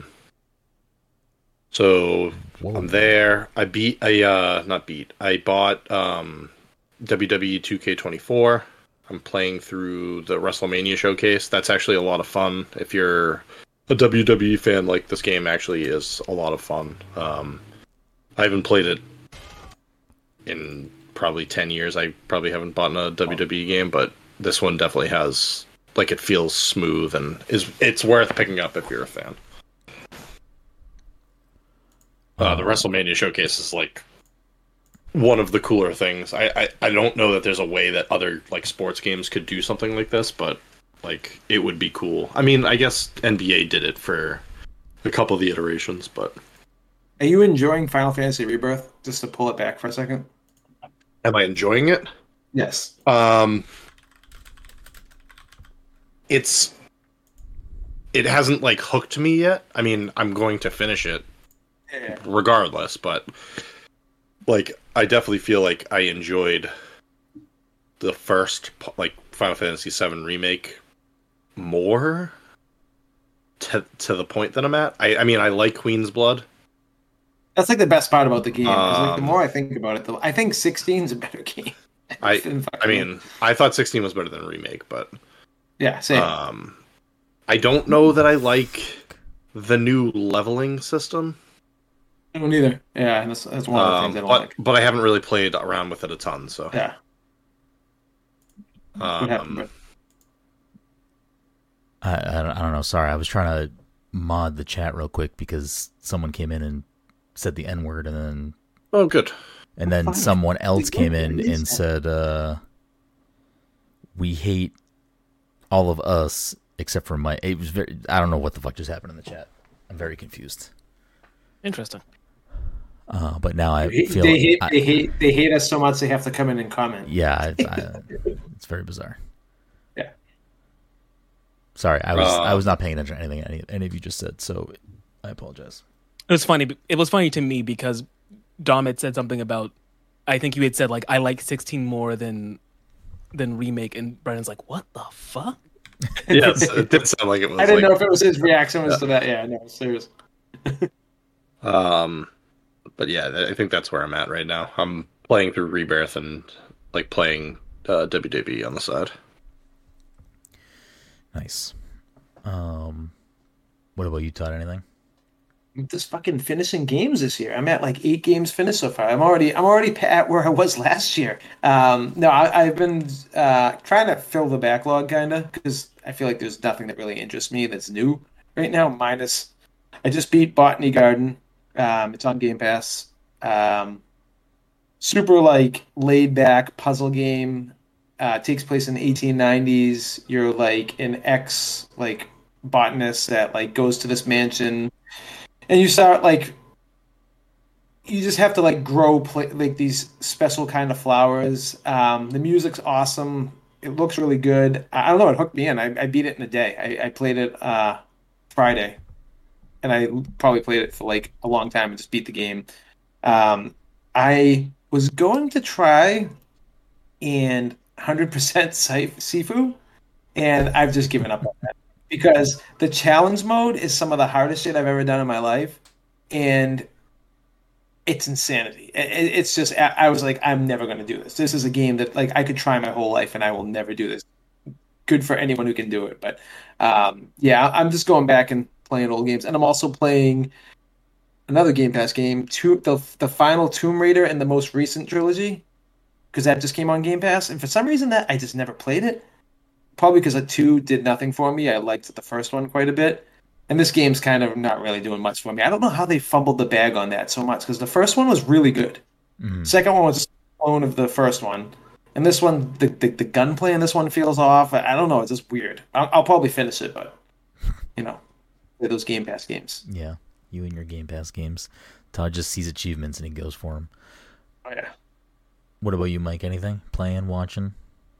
So Whoa. I'm there. I beat. I uh not beat. I bought um W W E two K twenty-four. I'm playing through the WrestleMania showcase. That's actually a lot of fun. If you're a W W E fan, like this game actually is a lot of fun. Um, I haven't played it in probably ten years. I probably haven't bought a W W E game, but this one definitely has, like, it feels smooth and is it's worth picking up if you're a fan. Uh, the WrestleMania showcase is like one of the cooler things. I, I I don't know that there's a way that other like sports games could do something like this, but like it would be cool. I mean, I guess N B A did it for a couple of the iterations, but Are you enjoying Final Fantasy Rebirth? Just to pull it back for a second. am I enjoying it? Yes. Um, it's it hasn't like hooked me yet. I mean, I'm going to finish it Yeah. regardless, but like I definitely feel like I enjoyed the first like Final Fantasy seven remake more to to the point that I'm at. I I mean, I like Queen's Blood. That's like the best part about the game. 'cause, like, the Um, more I think about it, the, I think sixteen's a better game. I than I fucking- mean, I thought sixteen was better than remake, but yeah, same. um I don't know that I like the new leveling system. I don't either. Yeah, that's, that's one of the Um, things I don't but like. but I haven't really played around with it a ton, so Yeah. What happened? um, Bro? I, I, don't, I don't know. Sorry, I was trying to mod the chat real quick because someone came in and said the N word, and then oh good. and then fine. someone else They came don't in release and that. said, uh, "We hate all of us except for my." It was very. I don't know what the fuck just happened in the chat. I'm very confused. Interesting. Uh, but now I They, feel. they hate. I- they hate. They hate us so much they have to come in and comment. yeah, I, I, it's very bizarre. Yeah. Sorry, I was Uh, I was not paying attention to anything any, any of you just said, so I apologize. It was funny. It was funny to me because Dom had said something about. I think you had said like I like sixteen more than than remake, and Brennan's like, "What the fuck?" Yes, it did sound like it was. I didn't like, know if it was his reaction was to that. Yeah, no, serious. Um, but yeah, I think that's where I'm at right now. I'm playing through Rebirth and like playing uh, W W E on the side. Nice. Um, what about you, Todd? Anything? I'm just fucking finishing games this year. I'm at like eight games finished so far. I'm already I'm already pa- at where I was last year. Um, no, I, I've been uh, trying to fill the backlog kind of because I feel like there's nothing that really interests me that's new right now. Minus, I just beat Botany Garden. Um, it's on Game Pass. Um, super like laid back puzzle game. Uh, takes place in the eighteen nineties. You're like an ex like botanist that like goes to this mansion. And you start like, you just have to like grow pla like these special kind of flowers. Um, the music's awesome. It looks really good. I, I don't know. It hooked me in. I, I beat it in a day. I, I played it uh, Friday, and I probably played it for like a long time and just beat the game. Um, I was going to try and one hundred percent Sifu, and I've just given up on that. Because the challenge mode is some of the hardest shit I've ever done in my life, and it's insanity. It, it- it's just I, I was like, I'm never going to do this. This is a game that like I could try my whole life, and I will never do this. Good for anyone who can do it, but um, yeah, I'm just going back and playing old games, and I'm also playing another Game Pass game, two, the the final Tomb Raider and the most recent trilogy, because that just came on Game Pass, and for some reason that I just never played it. Probably because a two did nothing for me. I liked the first one quite a bit. And this game's kind of not really doing much for me. I don't know how they fumbled the bag on that so much because the first one was really good. Mhm. Second one was a clone of the first one. And this one, the, the, the gunplay in this one feels off. I, I don't know. It's just weird. I'll, I'll probably finish it, but, you know, play those Game Pass games. Yeah, you and your Game Pass games. Todd just sees achievements and he goes for them. Oh, yeah. What about you, Mike? Anything? Playing, watching?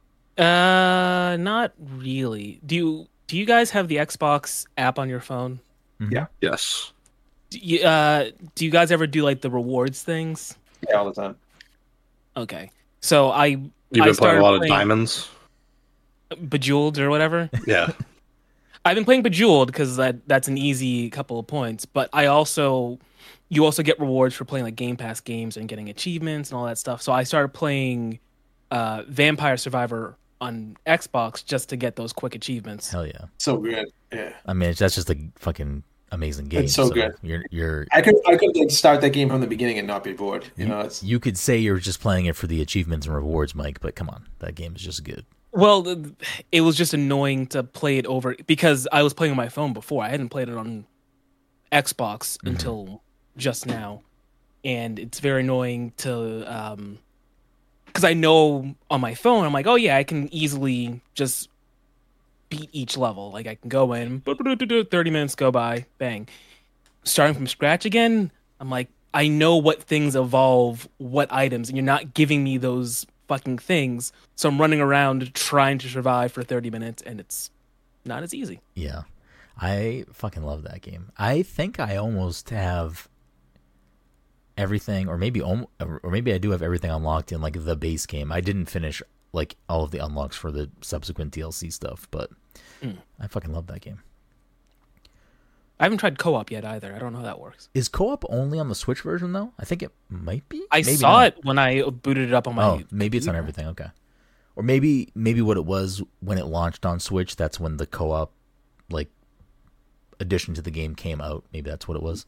Uh, not really. Do you do you guys have the Xbox app on your phone? Mhm. Yeah. Yes. Do you, uh, do you guys ever do like the rewards things? Yeah, all the time. Okay, so I You've I been playing started a lot of playing diamonds. Bejeweled or whatever. Yeah. I've been playing Bejeweled because that that's an easy couple of points. But I also, you also get rewards for playing like Game Pass games and getting achievements and all that stuff. So I started playing uh, Vampire Survivor on Xbox just to get those quick achievements. Hell yeah! So good. Yeah. I mean, it's, that's just a fucking amazing game. It's so good. You're you're I could I could like start that game from the beginning and not be bored. You know, it's you could say you're just playing it for the achievements and rewards, Mike, but come on, that game is just good. Well, th- it was just annoying to play it over because I was playing on my phone before. I hadn't played it on Xbox Mm-hmm. until just now. and it's very annoying to um because I know on my phone I'm like, oh yeah, I can easily just beat each level. Like I can go in, thirty minutes go by, bang. Starting from scratch again, I'm like, I know what things evolve, what items, and you're not giving me those fucking things. So I'm running around trying to survive for thirty minutes, and it's not as easy. Yeah. I fucking love that game. I think I almost have everything, or maybe or maybe I do have everything unlocked in like the base game. I didn't finish like all of the unlocks for the subsequent D L C stuff, but mm. I fucking love that game. I haven't tried co-op yet either. I don't know how that works. Is co-op only on the Switch version though? I think it might be. I maybe saw not. it when I booted it up on my. Oh, maybe it's on everything. Okay, or maybe maybe what it was when it launched on Switch. That's when the co-op like addition to the game came out. Maybe that's what it was.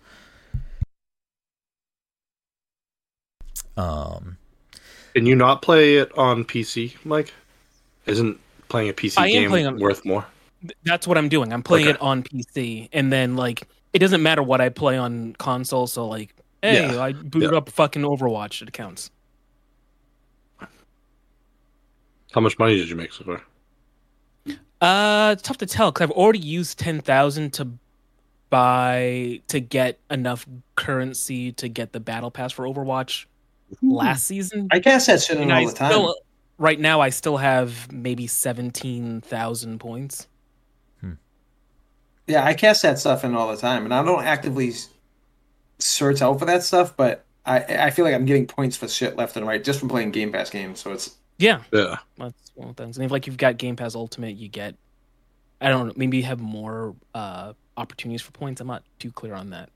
Um, Can you not play it on P C, Mike? Isn't playing a P C I am game playing on- worth more? That's what I'm doing. I'm playing Okay. it on P C, and then like it doesn't matter what I play on console. So like, hey, Yeah. I booted Yeah. up fucking Overwatch. It counts. How much money did you make so far? Uh, it's tough to tell because I've already used ten thousand to buy to get enough currency to get the battle pass for Overwatch last season. I guess that's shit in And all I the time. still, right now, I still have maybe seventeen thousand points. Yeah, I cast that stuff in all the time, and I don't actively s- search out for that stuff, but I I feel like I'm getting points for shit left and right just from playing Game Pass games. So it's Yeah, Yeah. that's one of the things. And if like you've got Game Pass Ultimate, you get, I don't know, maybe you have more uh, opportunities for points. I'm not too clear on that.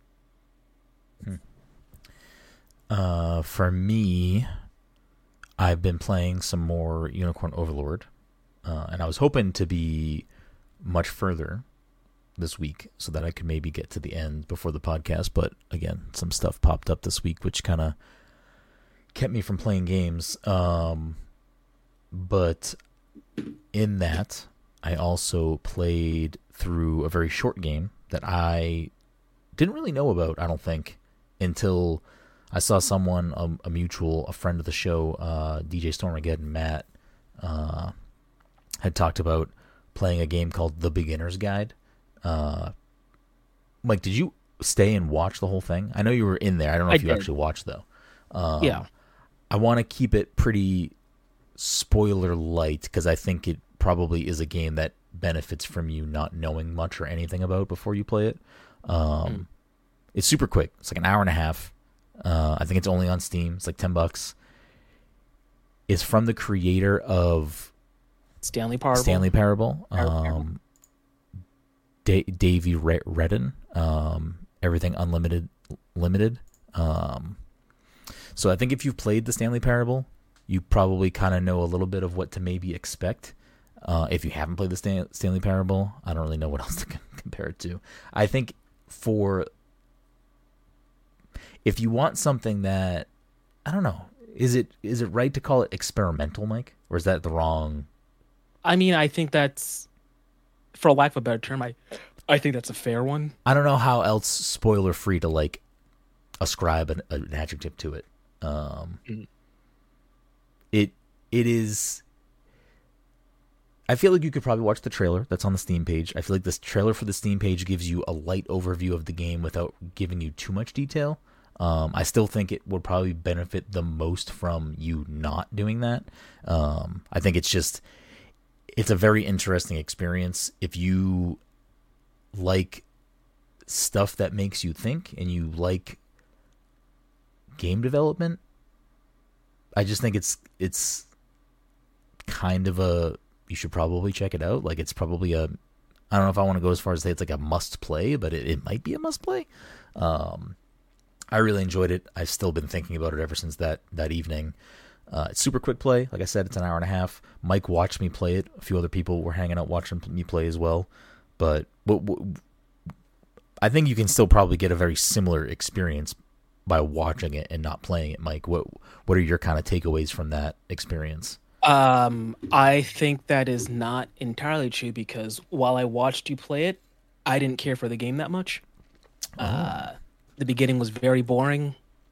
uh, for me, I've been playing some more Unicorn Overlord, uh, and I was hoping to be much further this week so that I could maybe get to the end before the podcast. But again, some stuff popped up this week which kind of kept me from playing games. Um, but in that, I also played through a very short game that I didn't really know about, I don't think, until I saw someone, a, a mutual, a friend of the show, uh, D J Stormageddon, Matt, uh, had talked about playing a game called The Beginner's Guide. Uh, Mike, did you stay and watch the whole thing? I know you were in there. I don't know I if you did. actually watched, though. Um, Yeah. I want to keep it pretty spoiler light because I think it probably is a game that benefits from you not knowing much or anything about before you play it. Um, Mm. It's super quick. It's like an hour and a half. Uh, I think it's only on Steam. It's like ten bucks. It's from the creator of Stanley Parable. Stanley Parable. Parable. Um, da- Davey Re- Redden. Um, Everything Unlimited Limited. Um, so I think if you've played the Stanley Parable, you probably kind of know a little bit of what to maybe expect. Uh, if you haven't played the Stan- Stanley Parable, I don't really know what else to c- compare it to. I think for if you want something that, I don't know, is it is it right to call it experimental, Mike, or is that the wrong? I mean, I think that's, for lack of a better term, I, I think that's a fair one. I don't know how else spoiler free to like ascribe an, an adjective to it. Um, Mm. It it is. I feel like you could probably watch the trailer that's on the Steam page. I feel like this trailer for the Steam page gives you a light overview of the game without giving you too much detail. Um, I still think it would probably benefit the most from you not doing that. Um, I think it's just, it's a very interesting experience. If you like stuff that makes you think and you like game development, I just think it's it's kind of a, you should probably check it out. Like it's probably a, I don't know if I want to go as far as say it's like a must play, but it, it might be a must play. Um, I really enjoyed it. I've still been thinking about it ever since that, that evening. Uh, it's super quick play. Like I said, it's an hour and a half. Mike watched me play it. A few other people were hanging out watching me play as well. But what, what, I think you can still probably get a very similar experience by watching it and not playing it, Mike. What what are your kind of takeaways from that experience? Um, I think that is not entirely true because while I watched you play it, I didn't care for the game that much. Uh, the beginning was very boring.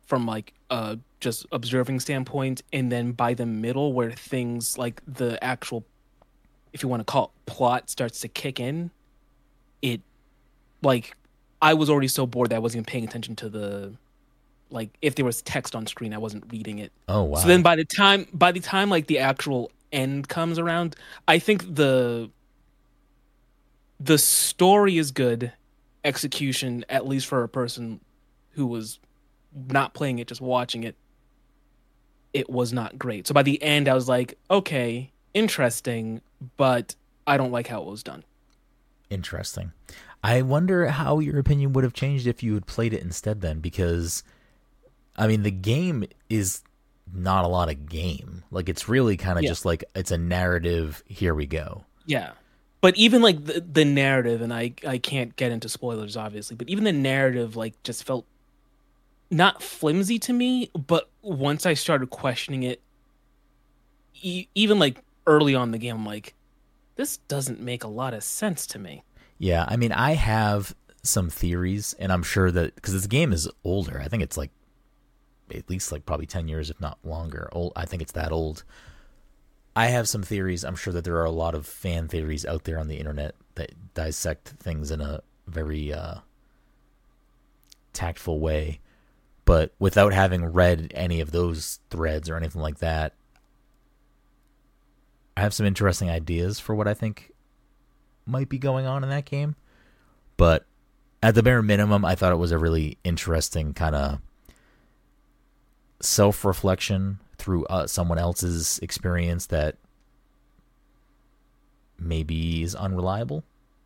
from like uh just observing standpoint, and then by the middle where things like the actual, if you want to call it plot, starts to kick in, it like I was already so bored that I wasn't even paying attention to the like if there was text on screen, I wasn't reading it. Oh wow. So then by the time by the time like the actual end comes around, I think the the story is good, execution, at least for a person who was not playing it, just watching it, it was not great. So by the end, I was like, okay, interesting, but I don't like how it was done. Interesting. I wonder how your opinion would have changed if you had played it instead then, because, I mean, the game is not a lot of game. Like, it's really kind of Yeah. just like, it's a narrative, here we go. Yeah. But even like the, the narrative, and I, I can't get into spoilers, obviously, but even the narrative like just felt not flimsy to me, but once I started questioning it, e- even like early on in the game, I'm like, this doesn't make a lot of sense to me. Yeah, I mean, I have some theories, and I'm sure that, because this game is older, I think it's like, at least like probably ten years, if not longer. Old, I think it's that old. I have some theories. I'm sure that there are a lot of fan theories out there on the internet that dissect things in a very uh, tactful way. But without having read any of those threads or anything like that, I have some interesting ideas for what I think might be going on in that game. But at the bare minimum, I thought it was a really interesting kind of self-reflection through uh, someone else's experience that maybe is unreliable.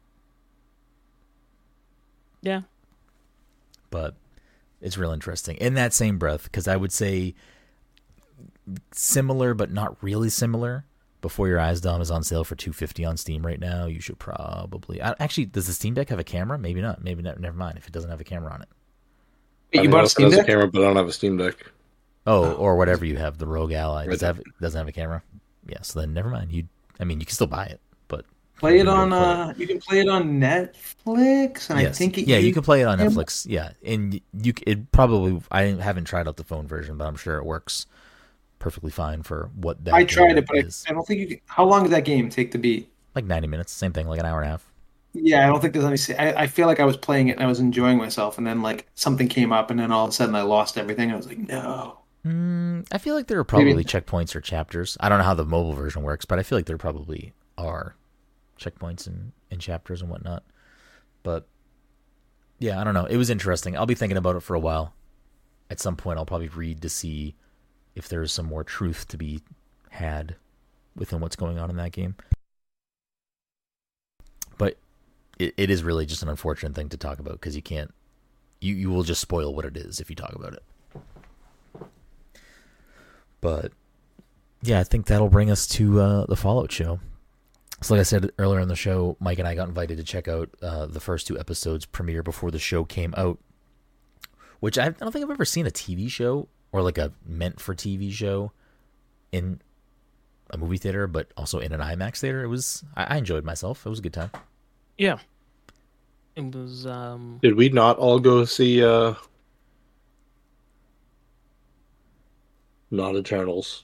Yeah. But it's real interesting. In that same breath, because I would say similar but not really similar, Before Your Eyes Dom is on sale for two hundred fifty dollars on Steam right now. You should probably... I, actually, does the Steam Deck have a camera? Maybe not. Maybe not. Never mind if it doesn't have a camera on it. Wait, I you mean, bought a it Steam has Deck? camera, but I don't have a Steam Deck. Oh, or whatever you have, the Rogue Ally. Does Right that have, doesn't have a camera? Yeah, so then never mind. You, I mean, you can still buy it, but... Play it you on. don't play it. Uh, you can play it on Netflix, and I Yes. think it yeah, you used- can play it on Netflix. Yeah, and you c- it probably I haven't tried out the phone version, but I'm sure it works perfectly fine for what that I tried game it, but I, is. I don't think you. Can, how long did that game take to beat? Like ninety minutes, same thing, like an hour and a half. Yeah, I don't think there's any. sa- I, I feel like I was playing it and I was enjoying myself, and then like something came up, and then all of a sudden I lost everything. I was like, no. Mm, I feel like there are probably Maybe- checkpoints or chapters. I don't know how the mobile version works, but I feel like there probably are checkpoints and, and chapters and whatnot. But yeah, I don't know. It was interesting. I'll be thinking about it for a while. At some point, I'll probably read to see if there's some more truth to be had within what's going on in that game. But it, it is really just an unfortunate thing to talk about because you can't, you, you will just spoil what it is if you talk about it. But yeah, I think that'll bring us to uh, the Fallout show. So like I said earlier in the show, Mike and I got invited to check out uh, the first two episodes premiere before the show came out, which I don't think I've ever seen a T V show or like a meant for T V show in a movie theater, but also in an IMAX theater. It was, I, I enjoyed myself. It was a good time. Yeah. It was um Did we not all go see uh not Eternals,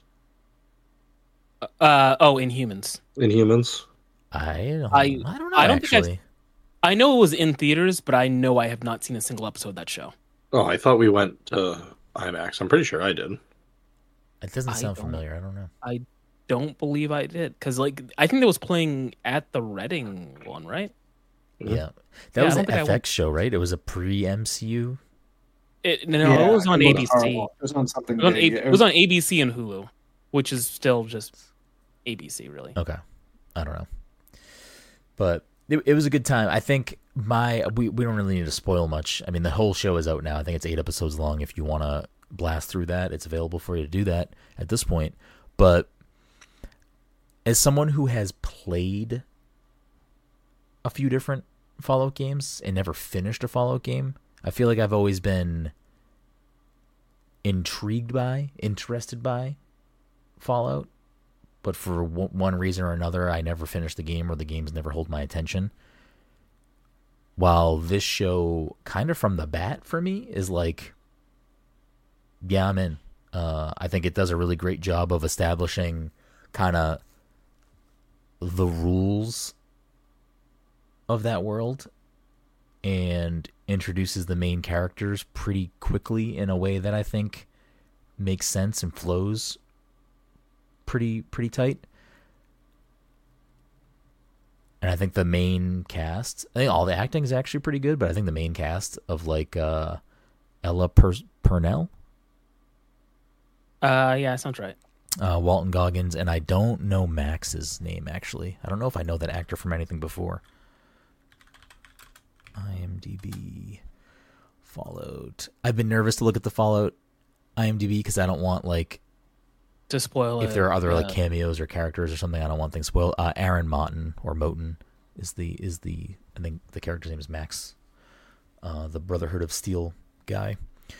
uh oh, Inhumans. Inhumans? I don't, I- I don't know, I don't think I've- actually. I know it was in theaters, but I know I have not seen a single episode of that show. Oh, I thought we went to IMAX. I'm pretty sure I did. It doesn't I sound don't- familiar. I don't know. Don't believe I did, because like I think that was playing at the Reading one, right? Mhm. Yeah. That Yeah, was I an don't think I F X show, right? It was a pre-M C U. It, no, Yeah, it was on it A B C. horrible. It was on something It was on, big. A- it was on A B C and Hulu, which is still just A B C, really. Okay. I don't know. But it, it was a good time. I think my we, we don't really need to spoil much. I mean, the whole show is out now. I think it's eight episodes long. If you want to blast through that, it's available for you to do that at this point. But as someone who has played a few different Fallout games and never finished a Fallout game, I feel like I've always been intrigued by, interested by Fallout. But for w- one reason or another, I never finished the game, or the games never hold my attention. While this show, kind of from the bat for me, is like yeah, I'm in. Uh, I think it does a really great job of establishing kind of the rules of that world and introduces the main characters pretty quickly in a way that I think makes sense and flows pretty pretty tight. And I think the main cast, I think all the acting is actually pretty good, but I think the main cast of like uh, Ella per- Purnell, Uh, yeah, sounds right. uh, Walton Goggins, and I don't know Max's name actually. I don't know if I know that actor from anything before. IMDb Fallout. I've been nervous to look at the Fallout IMDb because I don't want like To spoil if it, there are other like uh, cameos or characters or something. I don't want things spoiled. Uh, Aaron Moten or Moten is the is the I think the character's name is Max, uh, the Brotherhood of Steel guy.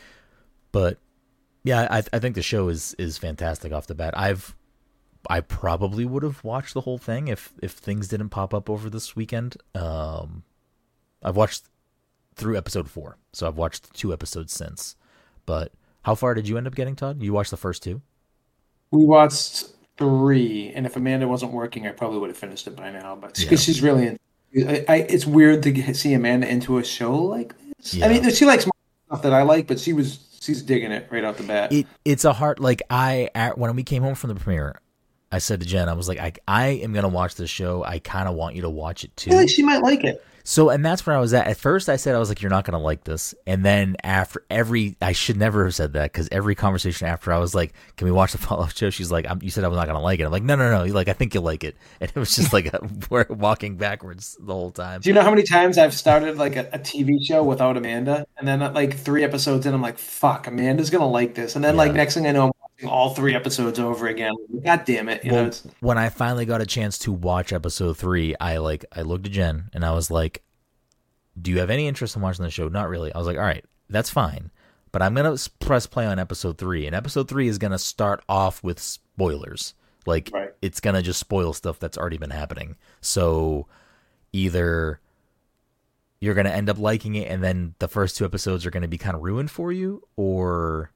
But yeah, I I think the show is is fantastic off the bat. I've I probably would have watched the whole thing if if things didn't pop up over this weekend. Um, I've watched through episode four, so I've watched two episodes since. But how far did you end up getting, Todd? You watched the first two? We watched three, and if Amanda wasn't working, I probably would have finished it by now. But because Yeah. she's really, in, I, I, it's weird to get, see Amanda into a show like this. Yeah. I mean, she likes stuff that I like, but she was she's digging it right off the bat. It it's a hard like I at, when we came home from the premiere, I said to Jen, I was like, I I am gonna watch this show. I kind of want you to watch it I too. feel like she might like it. So, and that's where I was at. At first, I said, I was like, you're not going to like this. And then after every, I should never have said that because every conversation after, I was like, can we watch the Fallout show? She's like, I'm, you said I was not going to like it. I'm like, no, no, no. You're like, I think you'll like it. And it was just like, a, we're walking backwards the whole time. Do you know how many times I've started like a, a T V show without Amanda, and then at like three episodes in, I'm like, fuck, Amanda's gonna like this, and then like Yeah. next thing I know, I'm watching all three episodes over again. God damn it! You know, Well, it's, when I finally got a chance to watch episode three, I like, I looked at Jen and I was like, do you have any interest in watching the show? Not really. I was like, all right, that's fine. But I'm going to press play on episode three. And episode three is going to start off with spoilers. Like, Right. it's going to just spoil stuff that's already been happening. So either you're going to end up liking it and then the first two episodes are going to be kind of ruined for you, or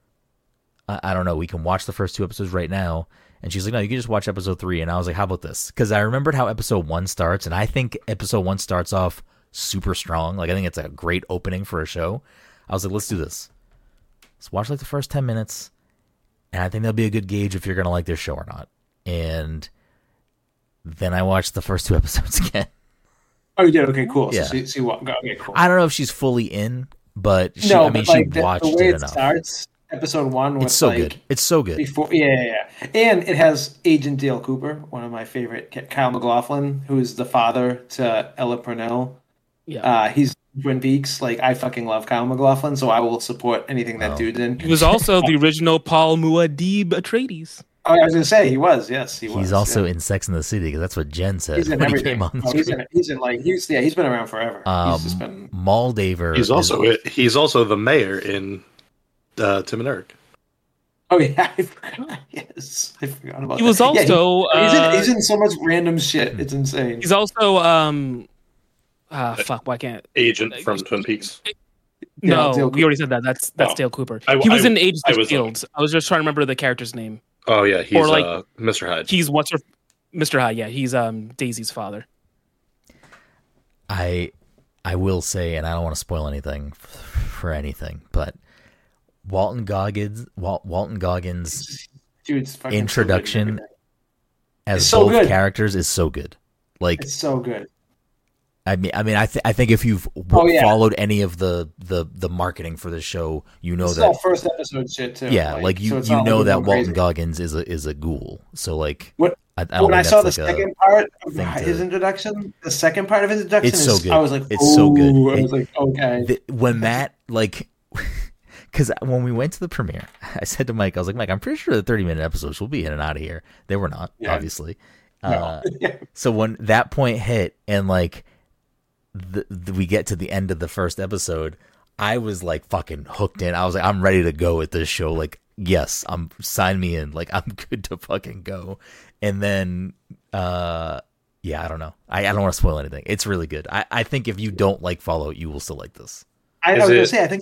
I, I don't know. We can watch the first two episodes right now. And she's like, no, you can just watch episode three. And I was like, how about this? Because I remembered how episode one starts. And I think episode one starts off super strong. Like, I think it's a great opening for a show. I was like, let's do this. Let's watch like the first ten minutes, and I think that'll be a good gauge if you're gonna like this show or not. And then I watched the first two episodes again. oh, you did okay, cool. Yeah. So see, see what? Okay, cool. I don't know if she's fully in, but she, no, I mean, but like she the, watched the way it it enough. starts, episode one was It's so like, good. It's so good. Before, yeah, yeah, yeah, and it has Agent Dale Cooper, one of my favorite, Kyle MacLachlan, who is the father to Ella Purnell. Yeah. Uh, he's Twin Peaks. Like, I fucking love Kyle MacLachlan, so I will support anything that Oh. dude's in. He was also the original Paul Muad'Dib Atreides. Oh, I was gonna say he was. Yes, he was. He's also yeah. in Sex and the City because that's what Jen said He's in when he everything. came on the Oh, he's screen. in. He's in like he's yeah. He's been around forever. Um, he's just been. Moldaver. He's is- also it. He's also the mayor in uh, Tim and Eric. Oh yeah, I forgot. Yes, I forgot about. He was that. Yeah, he- also he's, uh, in, he's in so much random shit. It's insane. he's also um ah fuck why can't Agent from Twin Peaks. no Dale we already said that that's that's Oh. Dale Cooper. I- he was I- in Agents I of was, uh, Shield. I was just trying to remember the character's name. Oh yeah, he's Or, like, uh, Mister Hyde. He's what's her Mister High. Yeah, he's um Daisy's father. I I will say, and I don't want to spoil anything f- for anything, but Walton Goggins, Wal- Walton Goggins' Dude's fucking introduction So good. as It's so both good. characters is so good. Like, It's so good. I mean, I mean, I, th- I think if you've w- Oh, yeah. followed any of the, the, the marketing for this show, you know It's all that, first episode shit too. yeah, like, you, so it's you not know like that going Walton crazy. Goggins is a is a ghoul. So like, What- I, I don't When I think saw the that's like second a, part of thing his to- introduction, the second part of his introduction, It's so is, good. I was like, It's so good. "Ooh," I It- was like, okay. the, when Matt like. Because when we went to the premiere, I said to Mike, I was like, Mike, I'm pretty sure the thirty minute episodes will be in and out of here. They were not, Yeah. obviously. No. Uh, so when that point hit and like the, the, we get to the end of the first episode, I was like fucking hooked in. I was like, I'm ready to go at this show. Like, yes, I'm sign me in. Like, I'm good to fucking go. And then, uh, yeah, I don't know. I, I don't want to spoil anything. It's really good. I, I think if you don't like Fallout, you will still like this. I, I Is was it- gonna say, I think this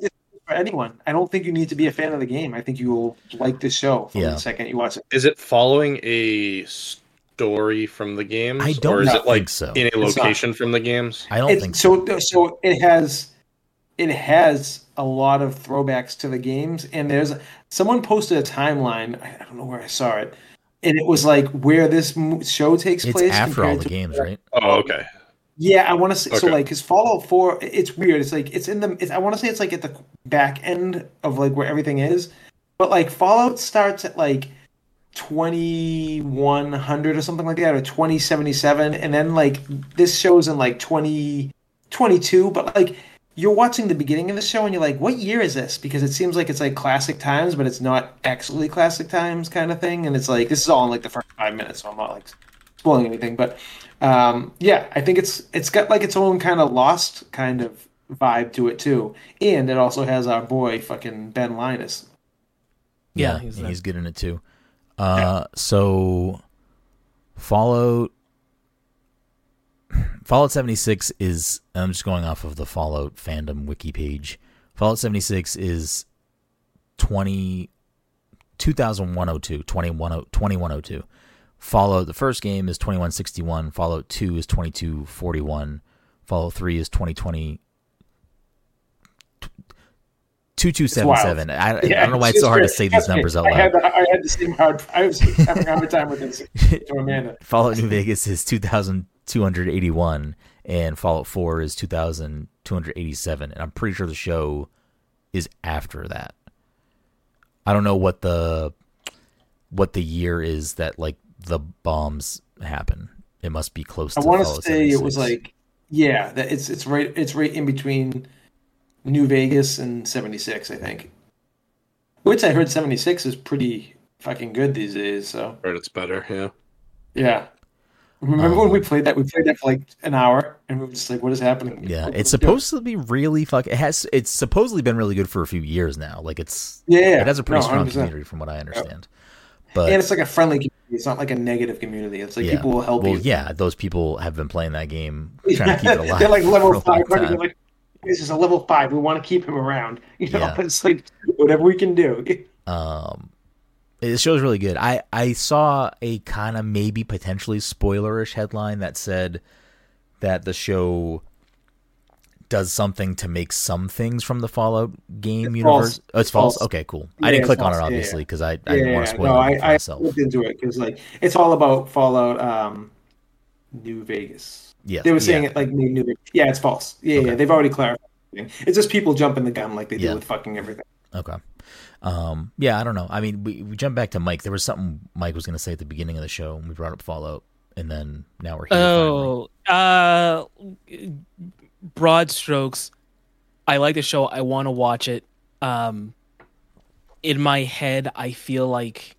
for anyone. I don't think you need to be a fan of the game. I think you will like this show from Yeah. the second you watch it. Is it following a story from the games, I don't or is not it like think so. in a It's location from the games? I don't It's, think so. so. So it has, it has a lot of throwbacks to the games, and there's someone posted a timeline. I I don't know where I saw it, and it was like where this mo- show takes It's place after all compared the to- games, right? Oh, okay. Yeah, I want to say so. Okay. Like, his Fallout Four, it's weird. It's like it's in the. It's, I want to say it's like at the back end of like where everything is, but like Fallout starts at like twenty-one hundred or something like that, or twenty seventy-seven, and then like this show's in like twenty twenty-two. But like you're watching the beginning of the show and you're like, what year is this? Because it seems like it's like classic times, but it's not actually classic times kind of thing. And it's like this is all in like the first five minutes, so I'm not like spoiling anything, but. Um, yeah, I think it's it's got like its own kind of Lost kind of vibe to it too, and it also has our boy fucking Ben Linus. Yeah, Yeah, he's, he's he's there. good in it too. Uh, so Fallout Fallout seventy-six is. I'm just going off of the Fallout fandom wiki page. Fallout seventy-six is twenty two thousand one hundred two, twenty-one oh two. Fallout, the first game is twenty-one sixty-one. Fallout two is twenty-two forty-one. Fallout three is twenty twenty. twenty-two seventy-seven. I, I don't know why it's so hard to say these numbers out I had, loud. the, I had the same hard. I was having a hard time with this to Amanda. Fallout New Vegas is two thousand two hundred eighty-one, and Fallout four is two thousand two hundred eighty-seven. And I'm pretty sure the show is after that. I don't know what the what the year is that like the bombs happen. It must be close to I want to Fallout say it was seventy-six. like yeah, that it's it's right it's right in between New Vegas and seventy-six, I think. Which I heard seventy-six is pretty fucking good these days. So Right, it's better. Yeah. yeah. Remember Um, when we played that? We played that for like an hour, and we were just like, "What is happening?" Yeah, What- it's what are we doing? supposed to be really fuck. It has. It's supposedly been really good for a few years now. Like it's. Yeah, yeah, It has a pretty no, strong one hundred percent. community, from what I understand. But And it's like a friendly community. It's not like a negative community. It's like yeah. people will help well, you. yeah, those people have been playing that game, trying to keep it alive. They're like for a level long five hundred. time. They're like, "This is a level five. We want to keep him around." You know, Yeah. it's like whatever we can do. Um, the show's really good. I, I saw a kind of maybe potentially spoilerish headline that said that the show does something to make some things from the Fallout game It's universe. false. Oh, it's It's false. false. Okay, cool. Yeah, I didn't it's click on false. it Yeah, obviously yeah. because I, I Yeah, didn't want yeah, to spoil no, anything for I, I myself. looked into it because like it's all about Fallout um, New Vegas. Yes, They were saying yeah. it like New New Vegas. Yeah, it's false. Yeah, Okay. yeah, they've already clarified everything. It's just people jumping the gun like they do Yeah. with fucking everything. Okay. Um, yeah, I don't know. I mean, we, we jumped back to Mike. There was something Mike was going to say at the beginning of the show, and we brought up Fallout, and then now we're here. finally. Oh, uh, broad strokes. I like the show. I want to watch it. Um, in my head, I feel like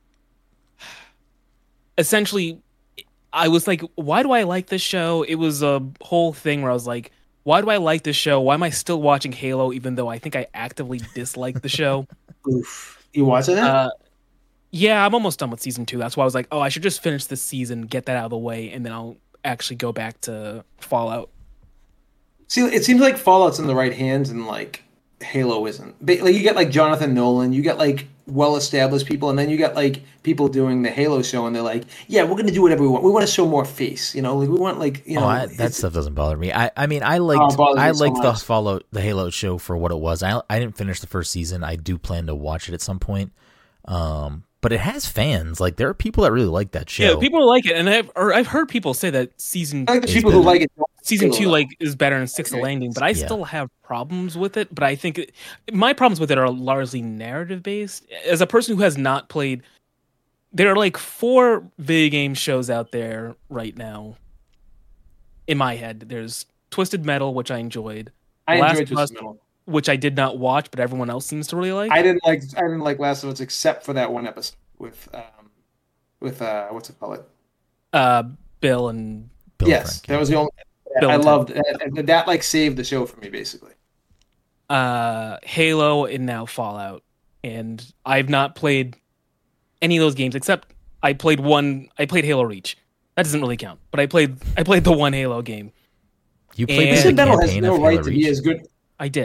essentially, I was like, why do I like this show? It was a whole thing where I was like, why do I like this show? Why am I still watching Halo, even though I think I actively dislike the show? Oof. You watching it? Uh, yeah, I'm almost done with season two. That's why I was like, oh, I should just finish this season, get that out of the way, and then I'll actually go back to Fallout. See, it seems like Fallout's in the right hands and like Halo isn't. But, like you get like Jonathan Nolan, you get like well-established people, and then you get like people doing the Halo show, and they're like, "Yeah, we're gonna do whatever we want. We want to show more face, you know. Like we want like you know." Oh, I, that it's- stuff doesn't bother me. I, I mean, I Oh, liked it bothers me I so liked the much. Fallout, the Halo show for what it was. I I didn't finish the first season. I do plan to watch it at some point. Um, but it has fans. Like there are people that really like that show. Yeah, people like it, and I've or I've heard people say that season I like the It's people who better. like it. season Halo, two though. like is better than Six Okay. Landing, but I Yeah. still have problems with it. But I think it, my problems with it are largely narrative based. As a person who has not played, there are like four video game shows out there right now. In my head, there's Twisted Metal, which I enjoyed, I Last enjoyed of Us- Twisted Metal. which I did not watch, but everyone else seems to really like. I didn't like I didn't like Last of Us except for that one episode with um with uh what's it called? uh, Bill and Bill yes, Frank, that was the only. Bill I and loved that, and that. Like saved the show for me basically. uh, Halo and now Fallout, and I've not played any of those games except I played one. I played Halo Reach. That doesn't really count, but I played. I played the one Halo game. You played And- the Twisted Metal has campaign no of right Halo to Reach? be as good. I did.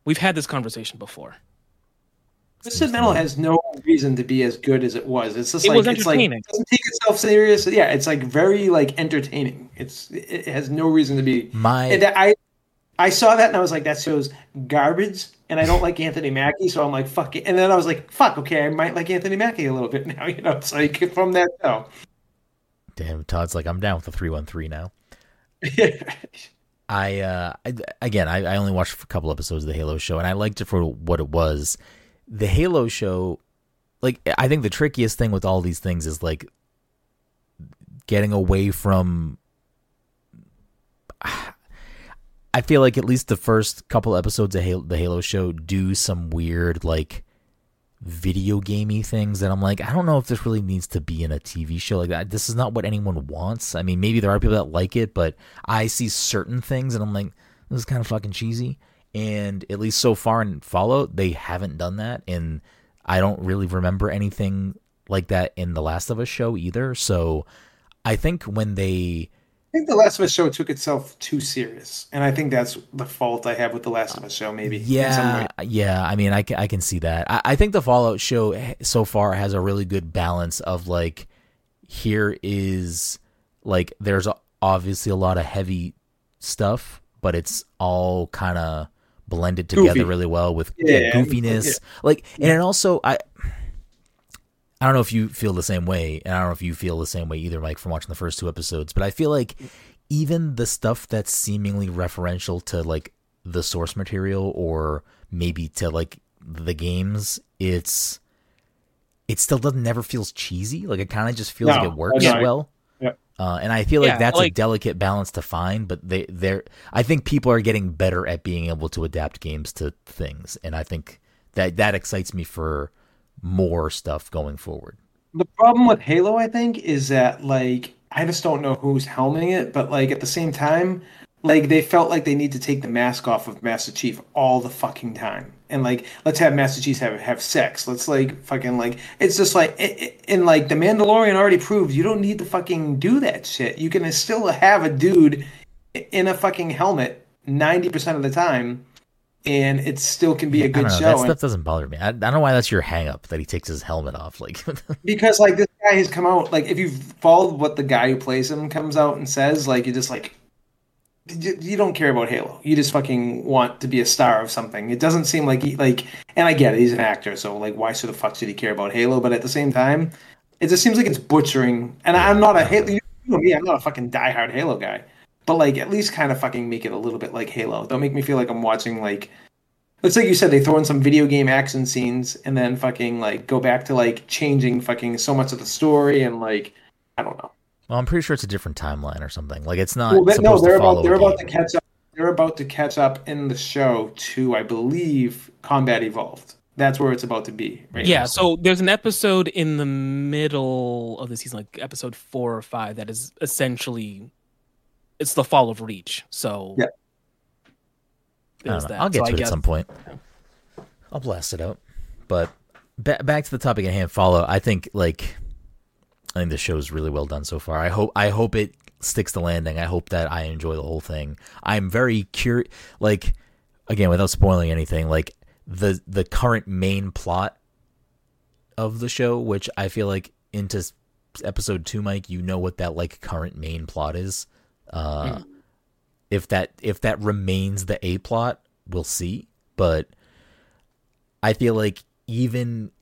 We've had this conversation before. Twisted Metal has no reason to be as good as it was. It's just It like was it's like it entertaining. doesn't take itself serious. Yeah, it's like very like entertaining. It's it has no reason to be. My And I I saw that and I was like, that show's garbage. And I don't like Anthony Mackie, so I'm like, fuck it. And then I was like, fuck, okay, I might like Anthony Mackie a little bit now. You know, it's like from that show. damn Todd's like, I'm down with the three one three now. I, uh, I again, I, I only watched a couple episodes of the Halo show, and I liked it for what it was. The Halo show, like, I think the trickiest thing with all these things is like getting away from. I feel like at least the first couple episodes of Halo, the Halo show do some weird like video gamey things that I'm like, I don't know if this really needs to be in a T V show like that. This is not what anyone wants. I mean, maybe there are people that like it, but I see certain things and I'm like, this is kind of fucking cheesy. And at least so far in Fallout, they haven't done that. And I don't really remember anything like that in the Last of Us show either. So I think when they... I think the Last of Us show took itself too serious. And I think that's the fault I have with the Last of Us show, maybe. in some Yeah, way. yeah. I mean, I can, I can see that. I, I think the Fallout show so far has a really good balance of like, here is like, there's obviously a lot of heavy stuff, but it's all kind of blended together Goofy. really well with Yeah, yeah, goofiness. yeah. Like, and it also, I, I don't know if you feel the same way, and I don't know if you feel the same way either, Mike, from watching the first two episodes, but I feel like even the stuff that's seemingly referential to like the source material or maybe to like the games, it's it still doesn't never feels cheesy. Like it kind of just feels No, like it works no. well. Yeah. Uh, and I feel like Yeah, that's a like- delicate balance to find, but they they're I think people are getting better at being able to adapt games to things, and I think that that excites me for more stuff going forward. The problem with Halo, I think, is that like I just don't know who's helming it, but like at the same time, like they felt like they need to take the mask off of Master Chief all the fucking time, and like let's have Master Chief have have sex. Let's like fucking like it's just like it, it, and like the Mandalorian already proved you don't need to fucking do that shit. You can still have a dude in a fucking helmet ninety percent of the time. And it still can be a I good don't know, show. that And- stuff doesn't bother me. I, I don't know why that's your hang up that he takes his helmet off. Like, Because like this guy has come out, like if you've followed what the guy who plays him comes out and says, like you just like you, you don't care about Halo. You just fucking want to be a star of something. It doesn't seem like he like, and I get it, he's an actor, so like why should the fuck should he care about Halo? But at the same time, it just seems like it's butchering. And I'm not a Halo. You know me, I'm not a fucking diehard Halo guy. But like at least kind of fucking make it a little bit like Halo. Don't make me feel like I'm watching like. It's like you said, they throw in some video game action scenes and then fucking like go back to like changing fucking so much of the story and like I don't know. well, I'm pretty sure it's a different timeline or something. Like, it's not Well, they, no, supposed they're to follow about they're a about to game. catch up. They're about to catch up in the show to I believe Combat Evolved. That's where it's about to be. Right Yeah, now. so there's an episode in the middle of the season, like episode four or five, that is essentially it's the fall of Reach. So Yeah. I don't there's know. that. I'll get So to I it guess, at some point. I'll blast it out. But ba- back to the topic at hand, Fallout. I think like I think the show is really well done so far. I hope I hope it sticks the landing. I hope that I enjoy the whole thing. I'm very curious. Like again, without spoiling anything, like the the current main plot of the show, which I feel like into s- episode two, Mike, you know what that like current main plot is. Uh, Mm. If that if that remains the A plot, we'll see. But I feel like even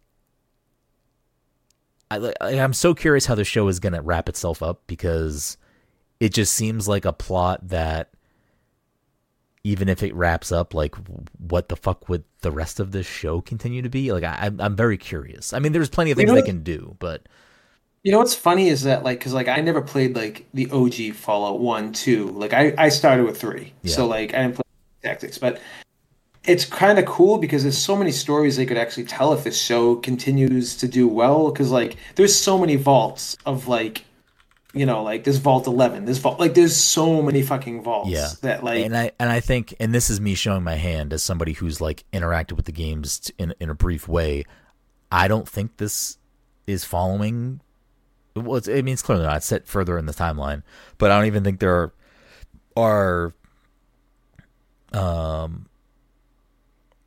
I, like, I'm so curious how the show is going to wrap itself up, because it just seems like a plot that even if it wraps up, like what the fuck would the rest of this show continue to be? Like I, I'm I'm very curious. I mean, there's plenty of You things know they what- can do, but You know what's funny is that like because like I never played like the O G Fallout one, two. Like I I started with three, Yeah. so like I didn't play Tactics, but it's kind of cool because there's so many stories they could actually tell if this show continues to do well. Because like there's so many vaults of like, you know, like there's Vault eleven, there's vault like there's so many fucking vaults Yeah. that like and I and I think, and this is me showing my hand as somebody who's like interacted with the games t- in in a brief way. I don't think this is following. Well, it's, I mean, it's clearly not. It's set further in the timeline, but I don't even think there are, are um,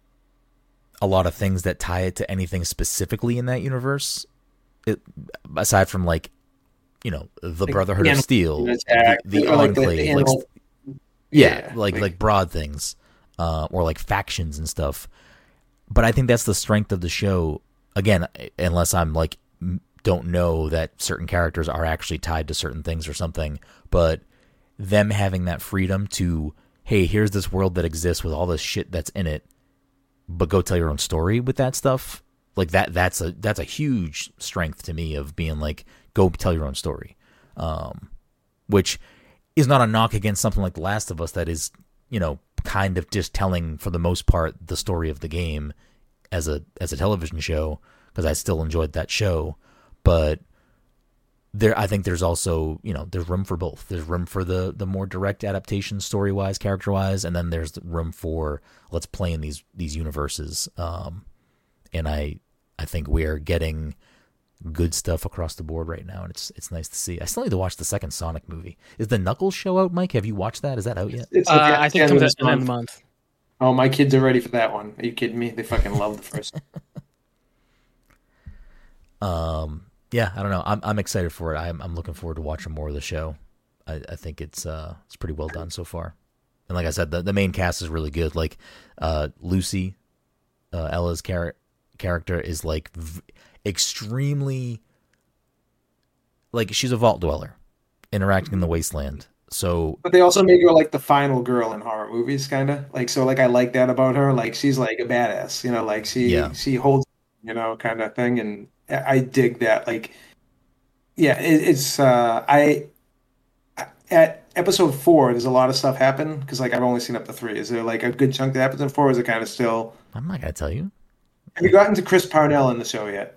a lot of things that tie it to anything specifically in that universe. It, aside from like, you know, the Like, Brotherhood yeah, of Steel, the, attack, the or, like, the- Enclave, the like, animal- yeah, yeah, like, like- like broad things, uh, or like factions and stuff. But I think that's the strength of the show. Again, unless I'm like m- don't know that certain characters are actually tied to certain things or something, but them having that freedom to, hey, here's this world that exists with all this shit that's in it, but go tell your own story with that stuff. Like that, that's a that's a huge strength to me of being like, go tell your own story, um, which is not a knock against something like The Last of Us that is, you know, kind of just telling for the most part the story of the game as a as a television show, because I still enjoyed that show, but there I think there's also, you know, there's room for both. There's room for the the more direct adaptation story wise, character wise, and then there's room for let's play in these these universes. Um, and I I think we're getting good stuff across the board right now, and it's it's nice to see. I still need to watch the second Sonic movie. Is the Knuckles show out, Mike? Have you watched that? Is that out yet? It's Uh, like I think it comes at the end of the month. Oh, my kids are ready for that one. Are you kidding me? They fucking love the first one. Um, yeah, I don't know. I'm I'm excited for it. I'm I'm looking forward to watching more of the show. I, I think it's uh it's pretty well done so far. And like I said, the the main cast is really good. Like uh Lucy, uh, Ella's char- character is like v- extremely like she's a vault dweller interacting in the wasteland. So But they also make her like the final girl in horror movies, kind of like so. Like I like that about her. Like she's like a badass, you know. Like she Yeah. she holds, you know, kind of thing, and I I dig that. Like, yeah, it, it's uh, I at episode four. There's a lot of stuff happen because like I've only seen up to three. Is there like a good chunk that happens in four? Or is it kind of still? I'm not gonna tell you. Have you gotten to Chris Parnell in the show yet?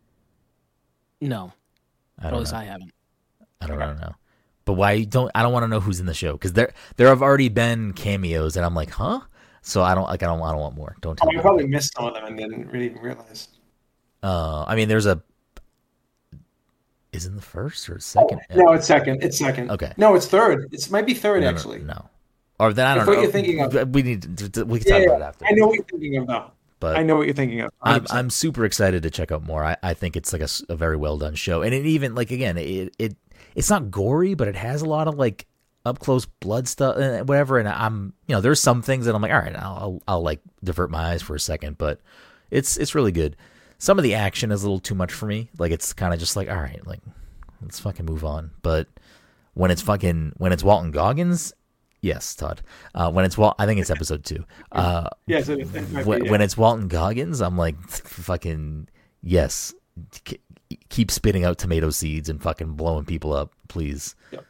No, I at don't least know. I haven't. I don't, I don't know. But why don't I don't want to know who's in the show, because there there have already been cameos and I'm like, huh? So I don't like I don't I don't want more. Don't tell Oh, me. I probably missed some of them and didn't really even realize. Uh, I mean, there's a is in the first or second. No, it's second. It's second. Okay. No, it's third. It might be third No, no, actually. No, or then I I don't thought know. you're thinking of- We need to, we can Yeah, talk yeah, about it after. I know what you're thinking of now. But I know what you're thinking of. I'm one hundred percent. I'm super excited to check out more. I, I think it's like a, s- a very well done show, and it even like again it it it's not gory, but it has a lot of like up close blood stuff and whatever. And I'm you know there's some things that I'm like, all right, I'll, I'll I'll like divert my eyes for a second, but it's it's really good. Some of the action is a little too much for me. Like it's kind of just like, all right, like let's fucking move on. But when it's fucking when it's Walton Goggins. Yes, Todd. Uh, when it's Wal, I think it's episode two. Uh, Yes, it- it might be, when, yeah. when it's Walton Goggins, I'm like, fucking yes. K- keep spitting out tomato seeds and fucking blowing people up, please. Yep.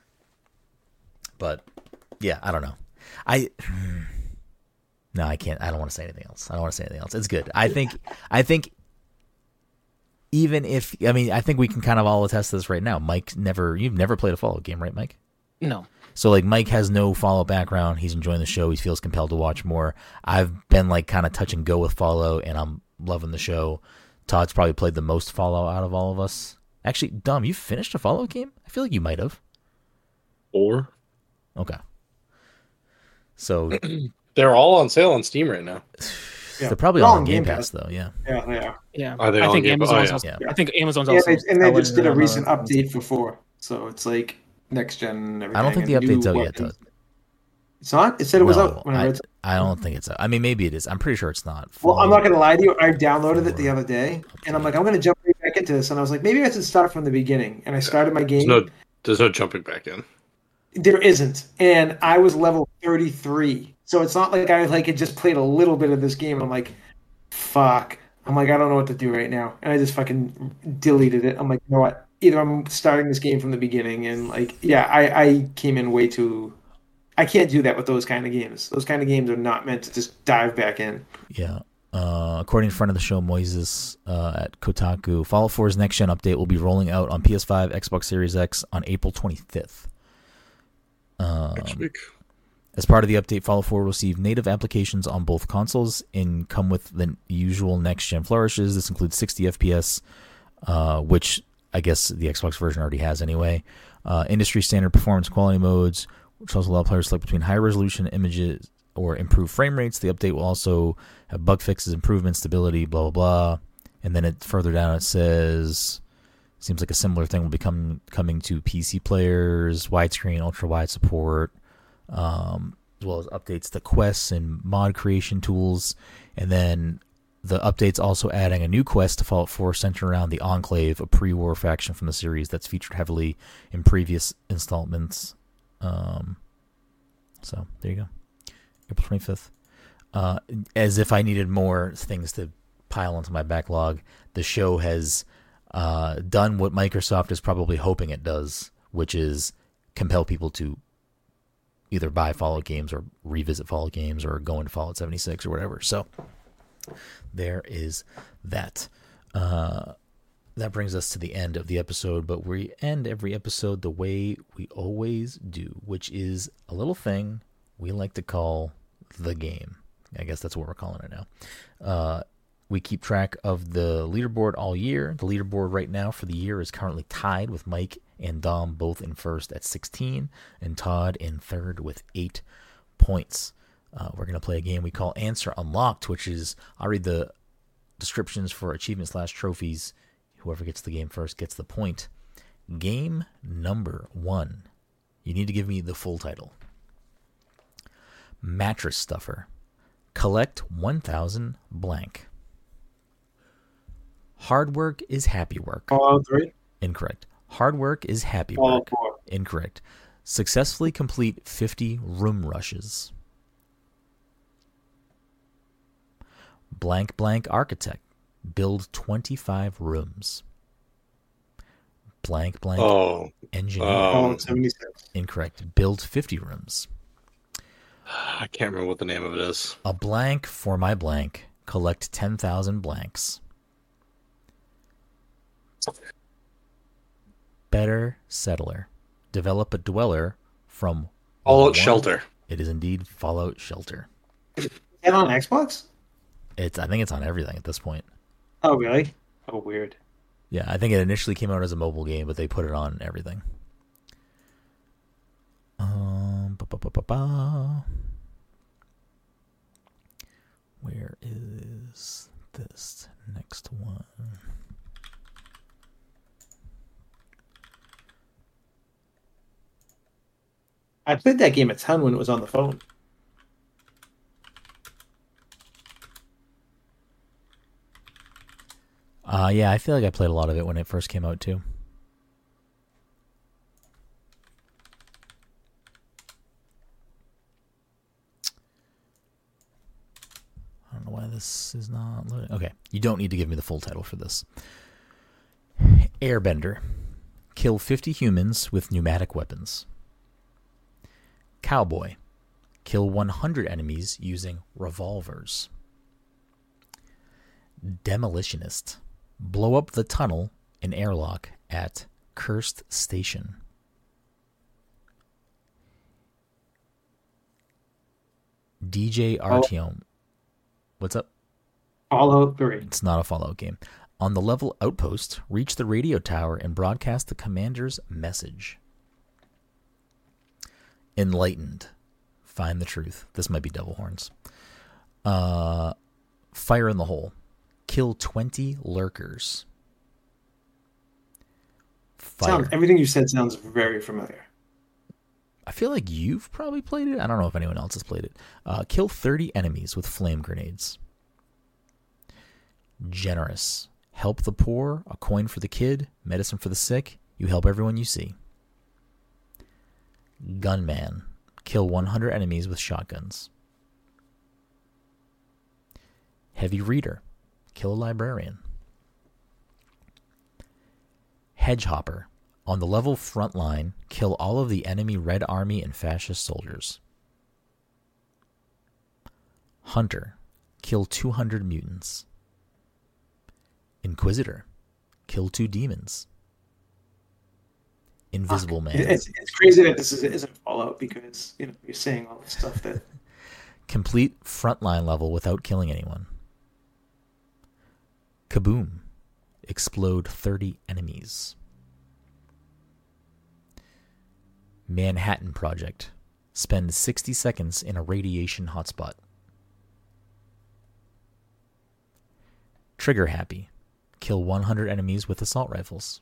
But yeah, I don't know. I no, I can't. I don't want to say anything else. I don't want to say anything else. It's good. I think. I think. Even if I mean, I think we can kind of all attest to this right now. Mike never. You've never played a Fallout game, right, Mike? No. So like Mike has no Fallout background. He's enjoying the show. He feels compelled to watch more. I've been like kind of touch and go with Fallout, and I'm loving the show. Todd's probably played the most Fallout out of all of us. Actually, Dom, you finished a Fallout game? I feel like you might have. Or Okay. So they're all on sale on Steam right now. Yeah. they're probably They're all all on on Game Game Pass Pass. though. Yeah. Yeah, yeah. Yeah, Are they I all think Game- oh, Amazon's. yeah. also, Yeah. I think Amazon's Yeah, also. they, and they just did a selling, recent uh, update for four, so it's like next gen. And everything, I don't think the and new update's out yet, weapons. Todd. It's not. It said it was No, out when I, I, read. I don't think it's out. I mean, maybe it is. I'm pretty sure it's not. Well, I'm not gonna lie to you. I downloaded it the Four. other day, and I'm like, I'm gonna jump right back into this, and I was like, maybe I should start from the beginning. And I started my There's game. no there's no jumping back in. There isn't, and I was level thirty-three, so it's not like I like had just played a little bit of this game. I'm like, fuck. I'm like, I don't know what to do right now, and I just fucking deleted it. I'm like, you know what? Either I'm starting this game from the beginning, and like, yeah, I I came in way too. I can't do that with those kind of games. Those kind of games are not meant to just dive back in. Yeah. Uh, according to friend of the show, Moises uh, at Kotaku, Fallout four's next gen update will be rolling out on P S five, Xbox Series X on April twenty-fifth. Um, Next week. As part of the update, Fallout four will receive native applications on both consoles and come with the usual next gen flourishes. This includes sixty F P S, uh, which I guess the Xbox version already has anyway. Uh, industry standard performance quality modes, which also allow players to select between high resolution images or improve frame rates. The update will also have bug fixes, improvements, stability, blah, blah, blah. And then it further down it says, seems like a similar thing will be com- coming to P C players, widescreen, ultra-wide support, um, as well as updates to quests and mod creation tools. And then the update's also adding a new quest to Fallout four centered around the Enclave, a pre-war faction from the series that's featured heavily in previous installments. Um, so, there you go. April twenty-fifth. Uh, as if I needed more things to pile onto my backlog, the show has uh, done what Microsoft is probably hoping it does, which is compel people to either buy Fallout games or revisit Fallout games or go into Fallout seventy-six or whatever. So there is that. Uh, that brings us to the end of the episode, but we end every episode the way we always do, which is a little thing we like to call the game. I guess that's what we're calling it now. Uh, we keep track of the leaderboard all year. The leaderboard right now for the year is currently tied with Mike and Dom both in first at sixteen, and Todd in third with eight points. Uh, we're going to play a game we call Answer Unlocked, which is, I'll read the descriptions for achievement slash trophies. Whoever gets the game first gets the point. Game number one. You need to give me the full title. Mattress Stuffer. Collect one thousand blank. Hard work is happy work. Fallout three? Incorrect. Hard work is happy Fallout work. four. Incorrect. Successfully complete fifty room rushes. Blank blank architect. Build twenty-five rooms. Blank blank Oh, engineer. um, Fallout seventy-six. Incorrect. Build fifty rooms. I can't remember what the name of it is. A blank for my blank. Collect ten thousand blanks. Better settler. Develop a dweller from Fallout one- Shelter. It is indeed Fallout Shelter. Is that on Xbox? It's I think it's on everything at this point. Oh, really? Oh, weird. Yeah, I think it initially came out as a mobile game, but they put it on everything. Um, ba, ba, ba, ba, ba. Where is this next one? I played that game a ton when it was on the phone. Uh, yeah, I feel like I played a lot of it when it first came out, too. I don't know why this is not loading. Okay, you don't need to give me the full title for this. Airbender. Kill fifty humans with pneumatic weapons. Cowboy. Kill one hundred enemies using revolvers. Demolitionist. Blow up the tunnel and airlock at Cursed Station. D J Artyom. What's up? Fallout three. It's not a Fallout game. On the level outpost, reach the radio tower and broadcast the commander's message. Enlightened. Find the truth. This might be Devil Horns. Uh, Fire in the Hole. Kill twenty lurkers. Fire. Sounds, everything you said sounds very familiar. I feel like you've probably played it. I don't know if anyone else has played it. Uh, kill thirty enemies with flame grenades. Generous. Help the poor, a coin for the kid, medicine for the sick. You help everyone you see. Gunman. Kill one hundred enemies with shotguns. Heavy Reader. Kill a librarian. Hedgehopper. On the level front line, kill all of the enemy Red Army and Fascist soldiers. Hunter. Kill two hundred mutants. Inquisitor. Kill two demons. Invisible Man. It's, it's crazy that this is, isn't Fallout because you know you're saying all the stuff that. Complete frontline level without killing anyone. Kaboom. Explode thirty enemies. Manhattan Project. Spend sixty seconds in a radiation hotspot. Trigger happy. Kill one hundred enemies with assault rifles.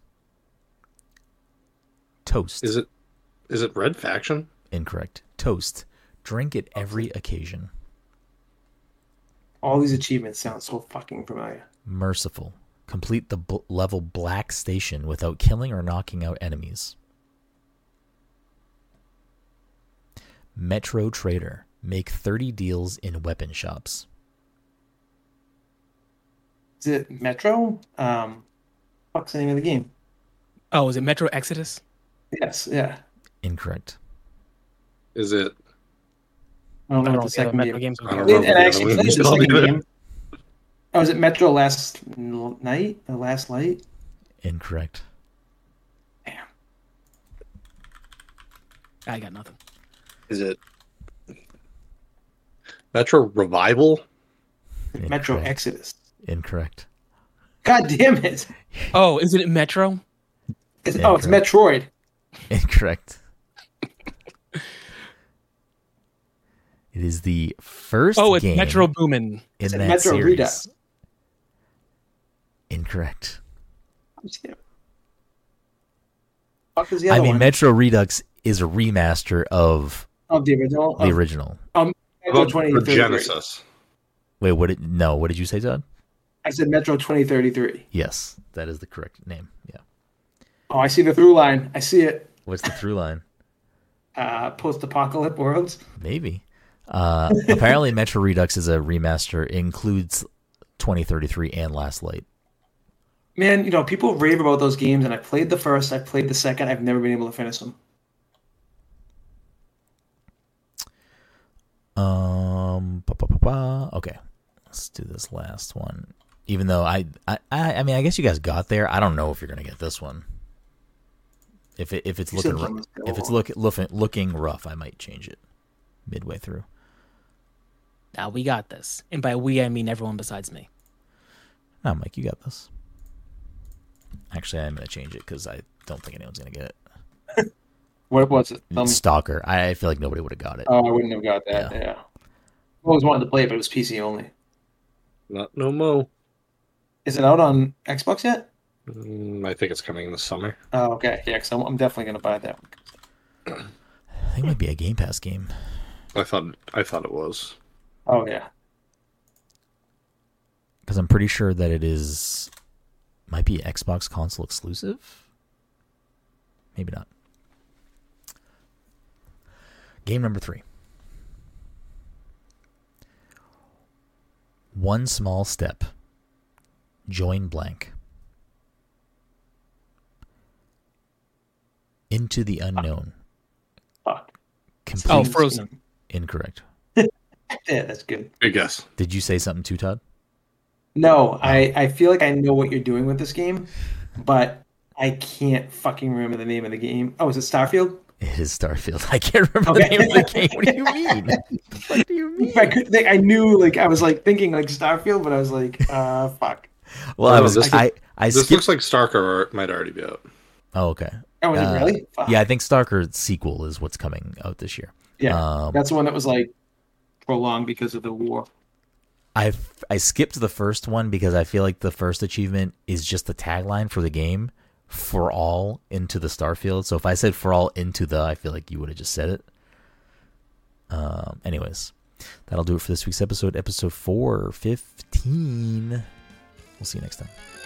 Toast. Is it is it Red Faction? Incorrect. Toast. Drink at every occasion. All these achievements sound so fucking familiar. Merciful. Complete the b- level Black Station without killing or knocking out enemies. Metro Trader. Make thirty deals in weapon shops. Is it Metro? Um, what's the name of the game? Oh, is it Metro Exodus? Yes, yeah. Incorrect. Is it? I don't I know don't the see the second Metro game. games. I don't And know and if I the actually other played ones the will second do that. game. Oh, was it Metro Last Night? The Last Light? Incorrect. Damn. I got nothing. Is it Metro Revival? Metro Incorrect. Exodus. Incorrect. God damn it! Oh, is it Metro? It's, oh, it's Incorrect. Metroid. Incorrect. It is the first Oh, it's game Metro Boomin. in Is it that Metro series. Redux? Incorrect. Fuck is the I other mean, one? Metro Redux is a remaster of Of the original? the Of original. Metro Well, twenty for thirty-three. Genesis. Wait, what did no? What did you say, Todd? I said Metro twenty thirty-three. Yes, that is the correct name. Yeah. Oh, I see the through line. I see it. What's the through line? Uh, post-apocalypse worlds. Maybe. Uh, apparently, Metro Redux is a remaster. Includes twenty thirty-three and Last Light. Man, you know, people rave about those games, and I played the first, I played the second. I've never been able to finish them. Um. ba, ba, ba, ba. Okay, let's do this last one. Even though I, I, I I mean, I guess you guys got there. I don't know if you're gonna get this one. If it if it's You looking said ru- thumbs if it's go. look, looking looking rough, I might change it midway through. Now we got this. And by we, I mean everyone besides me. No, Mike, you got this. Actually, I'm gonna change it because I don't think anyone's gonna get it. What was it? Thumbs- Stalker. I I feel like nobody would have got it. oh, I wouldn't have got that. Yeah. Yeah. I always wanted to play it, but it was P C only. Not no mo. Is it out on Xbox yet? Mm, I think it's coming this summer. Oh, okay. Yeah, because I'm, I'm definitely going to buy that one. I think it might be a Game Pass game. I thought I thought it was. Oh, yeah. Because I'm pretty sure that it is might be Xbox console exclusive. Maybe not. Game number three. One small step. Join blank. Into the unknown. Fuck. Complete. Oh, Frozen. Incorrect. Yeah, that's good. Good guess. Did you say something too, Todd? No, I, I feel like I know what you're doing with this game, but I can't fucking remember the name of the game. Oh, is it Starfield? It is Starfield. I can't remember Okay. the name of the game. What do you mean? What do you mean? I could think I knew like I was like thinking like Starfield, but I was like, uh, fuck. Well, No, I was. this- I I This skipped. looks like Starker might already be out. Oh, okay. Oh, is Uh, it really? Fuck. Yeah, I think Stalker sequel is what's coming out this year. Yeah, Um, that's the one that was like prolonged because of the war. I I skipped the first one because I feel like the first achievement is just the tagline for the game, for all into the Starfield. So if I said for all into the, I feel like you would have just said it. Um. Anyways, that'll do it for this week's episode, episode four fifteen. We'll see you next time.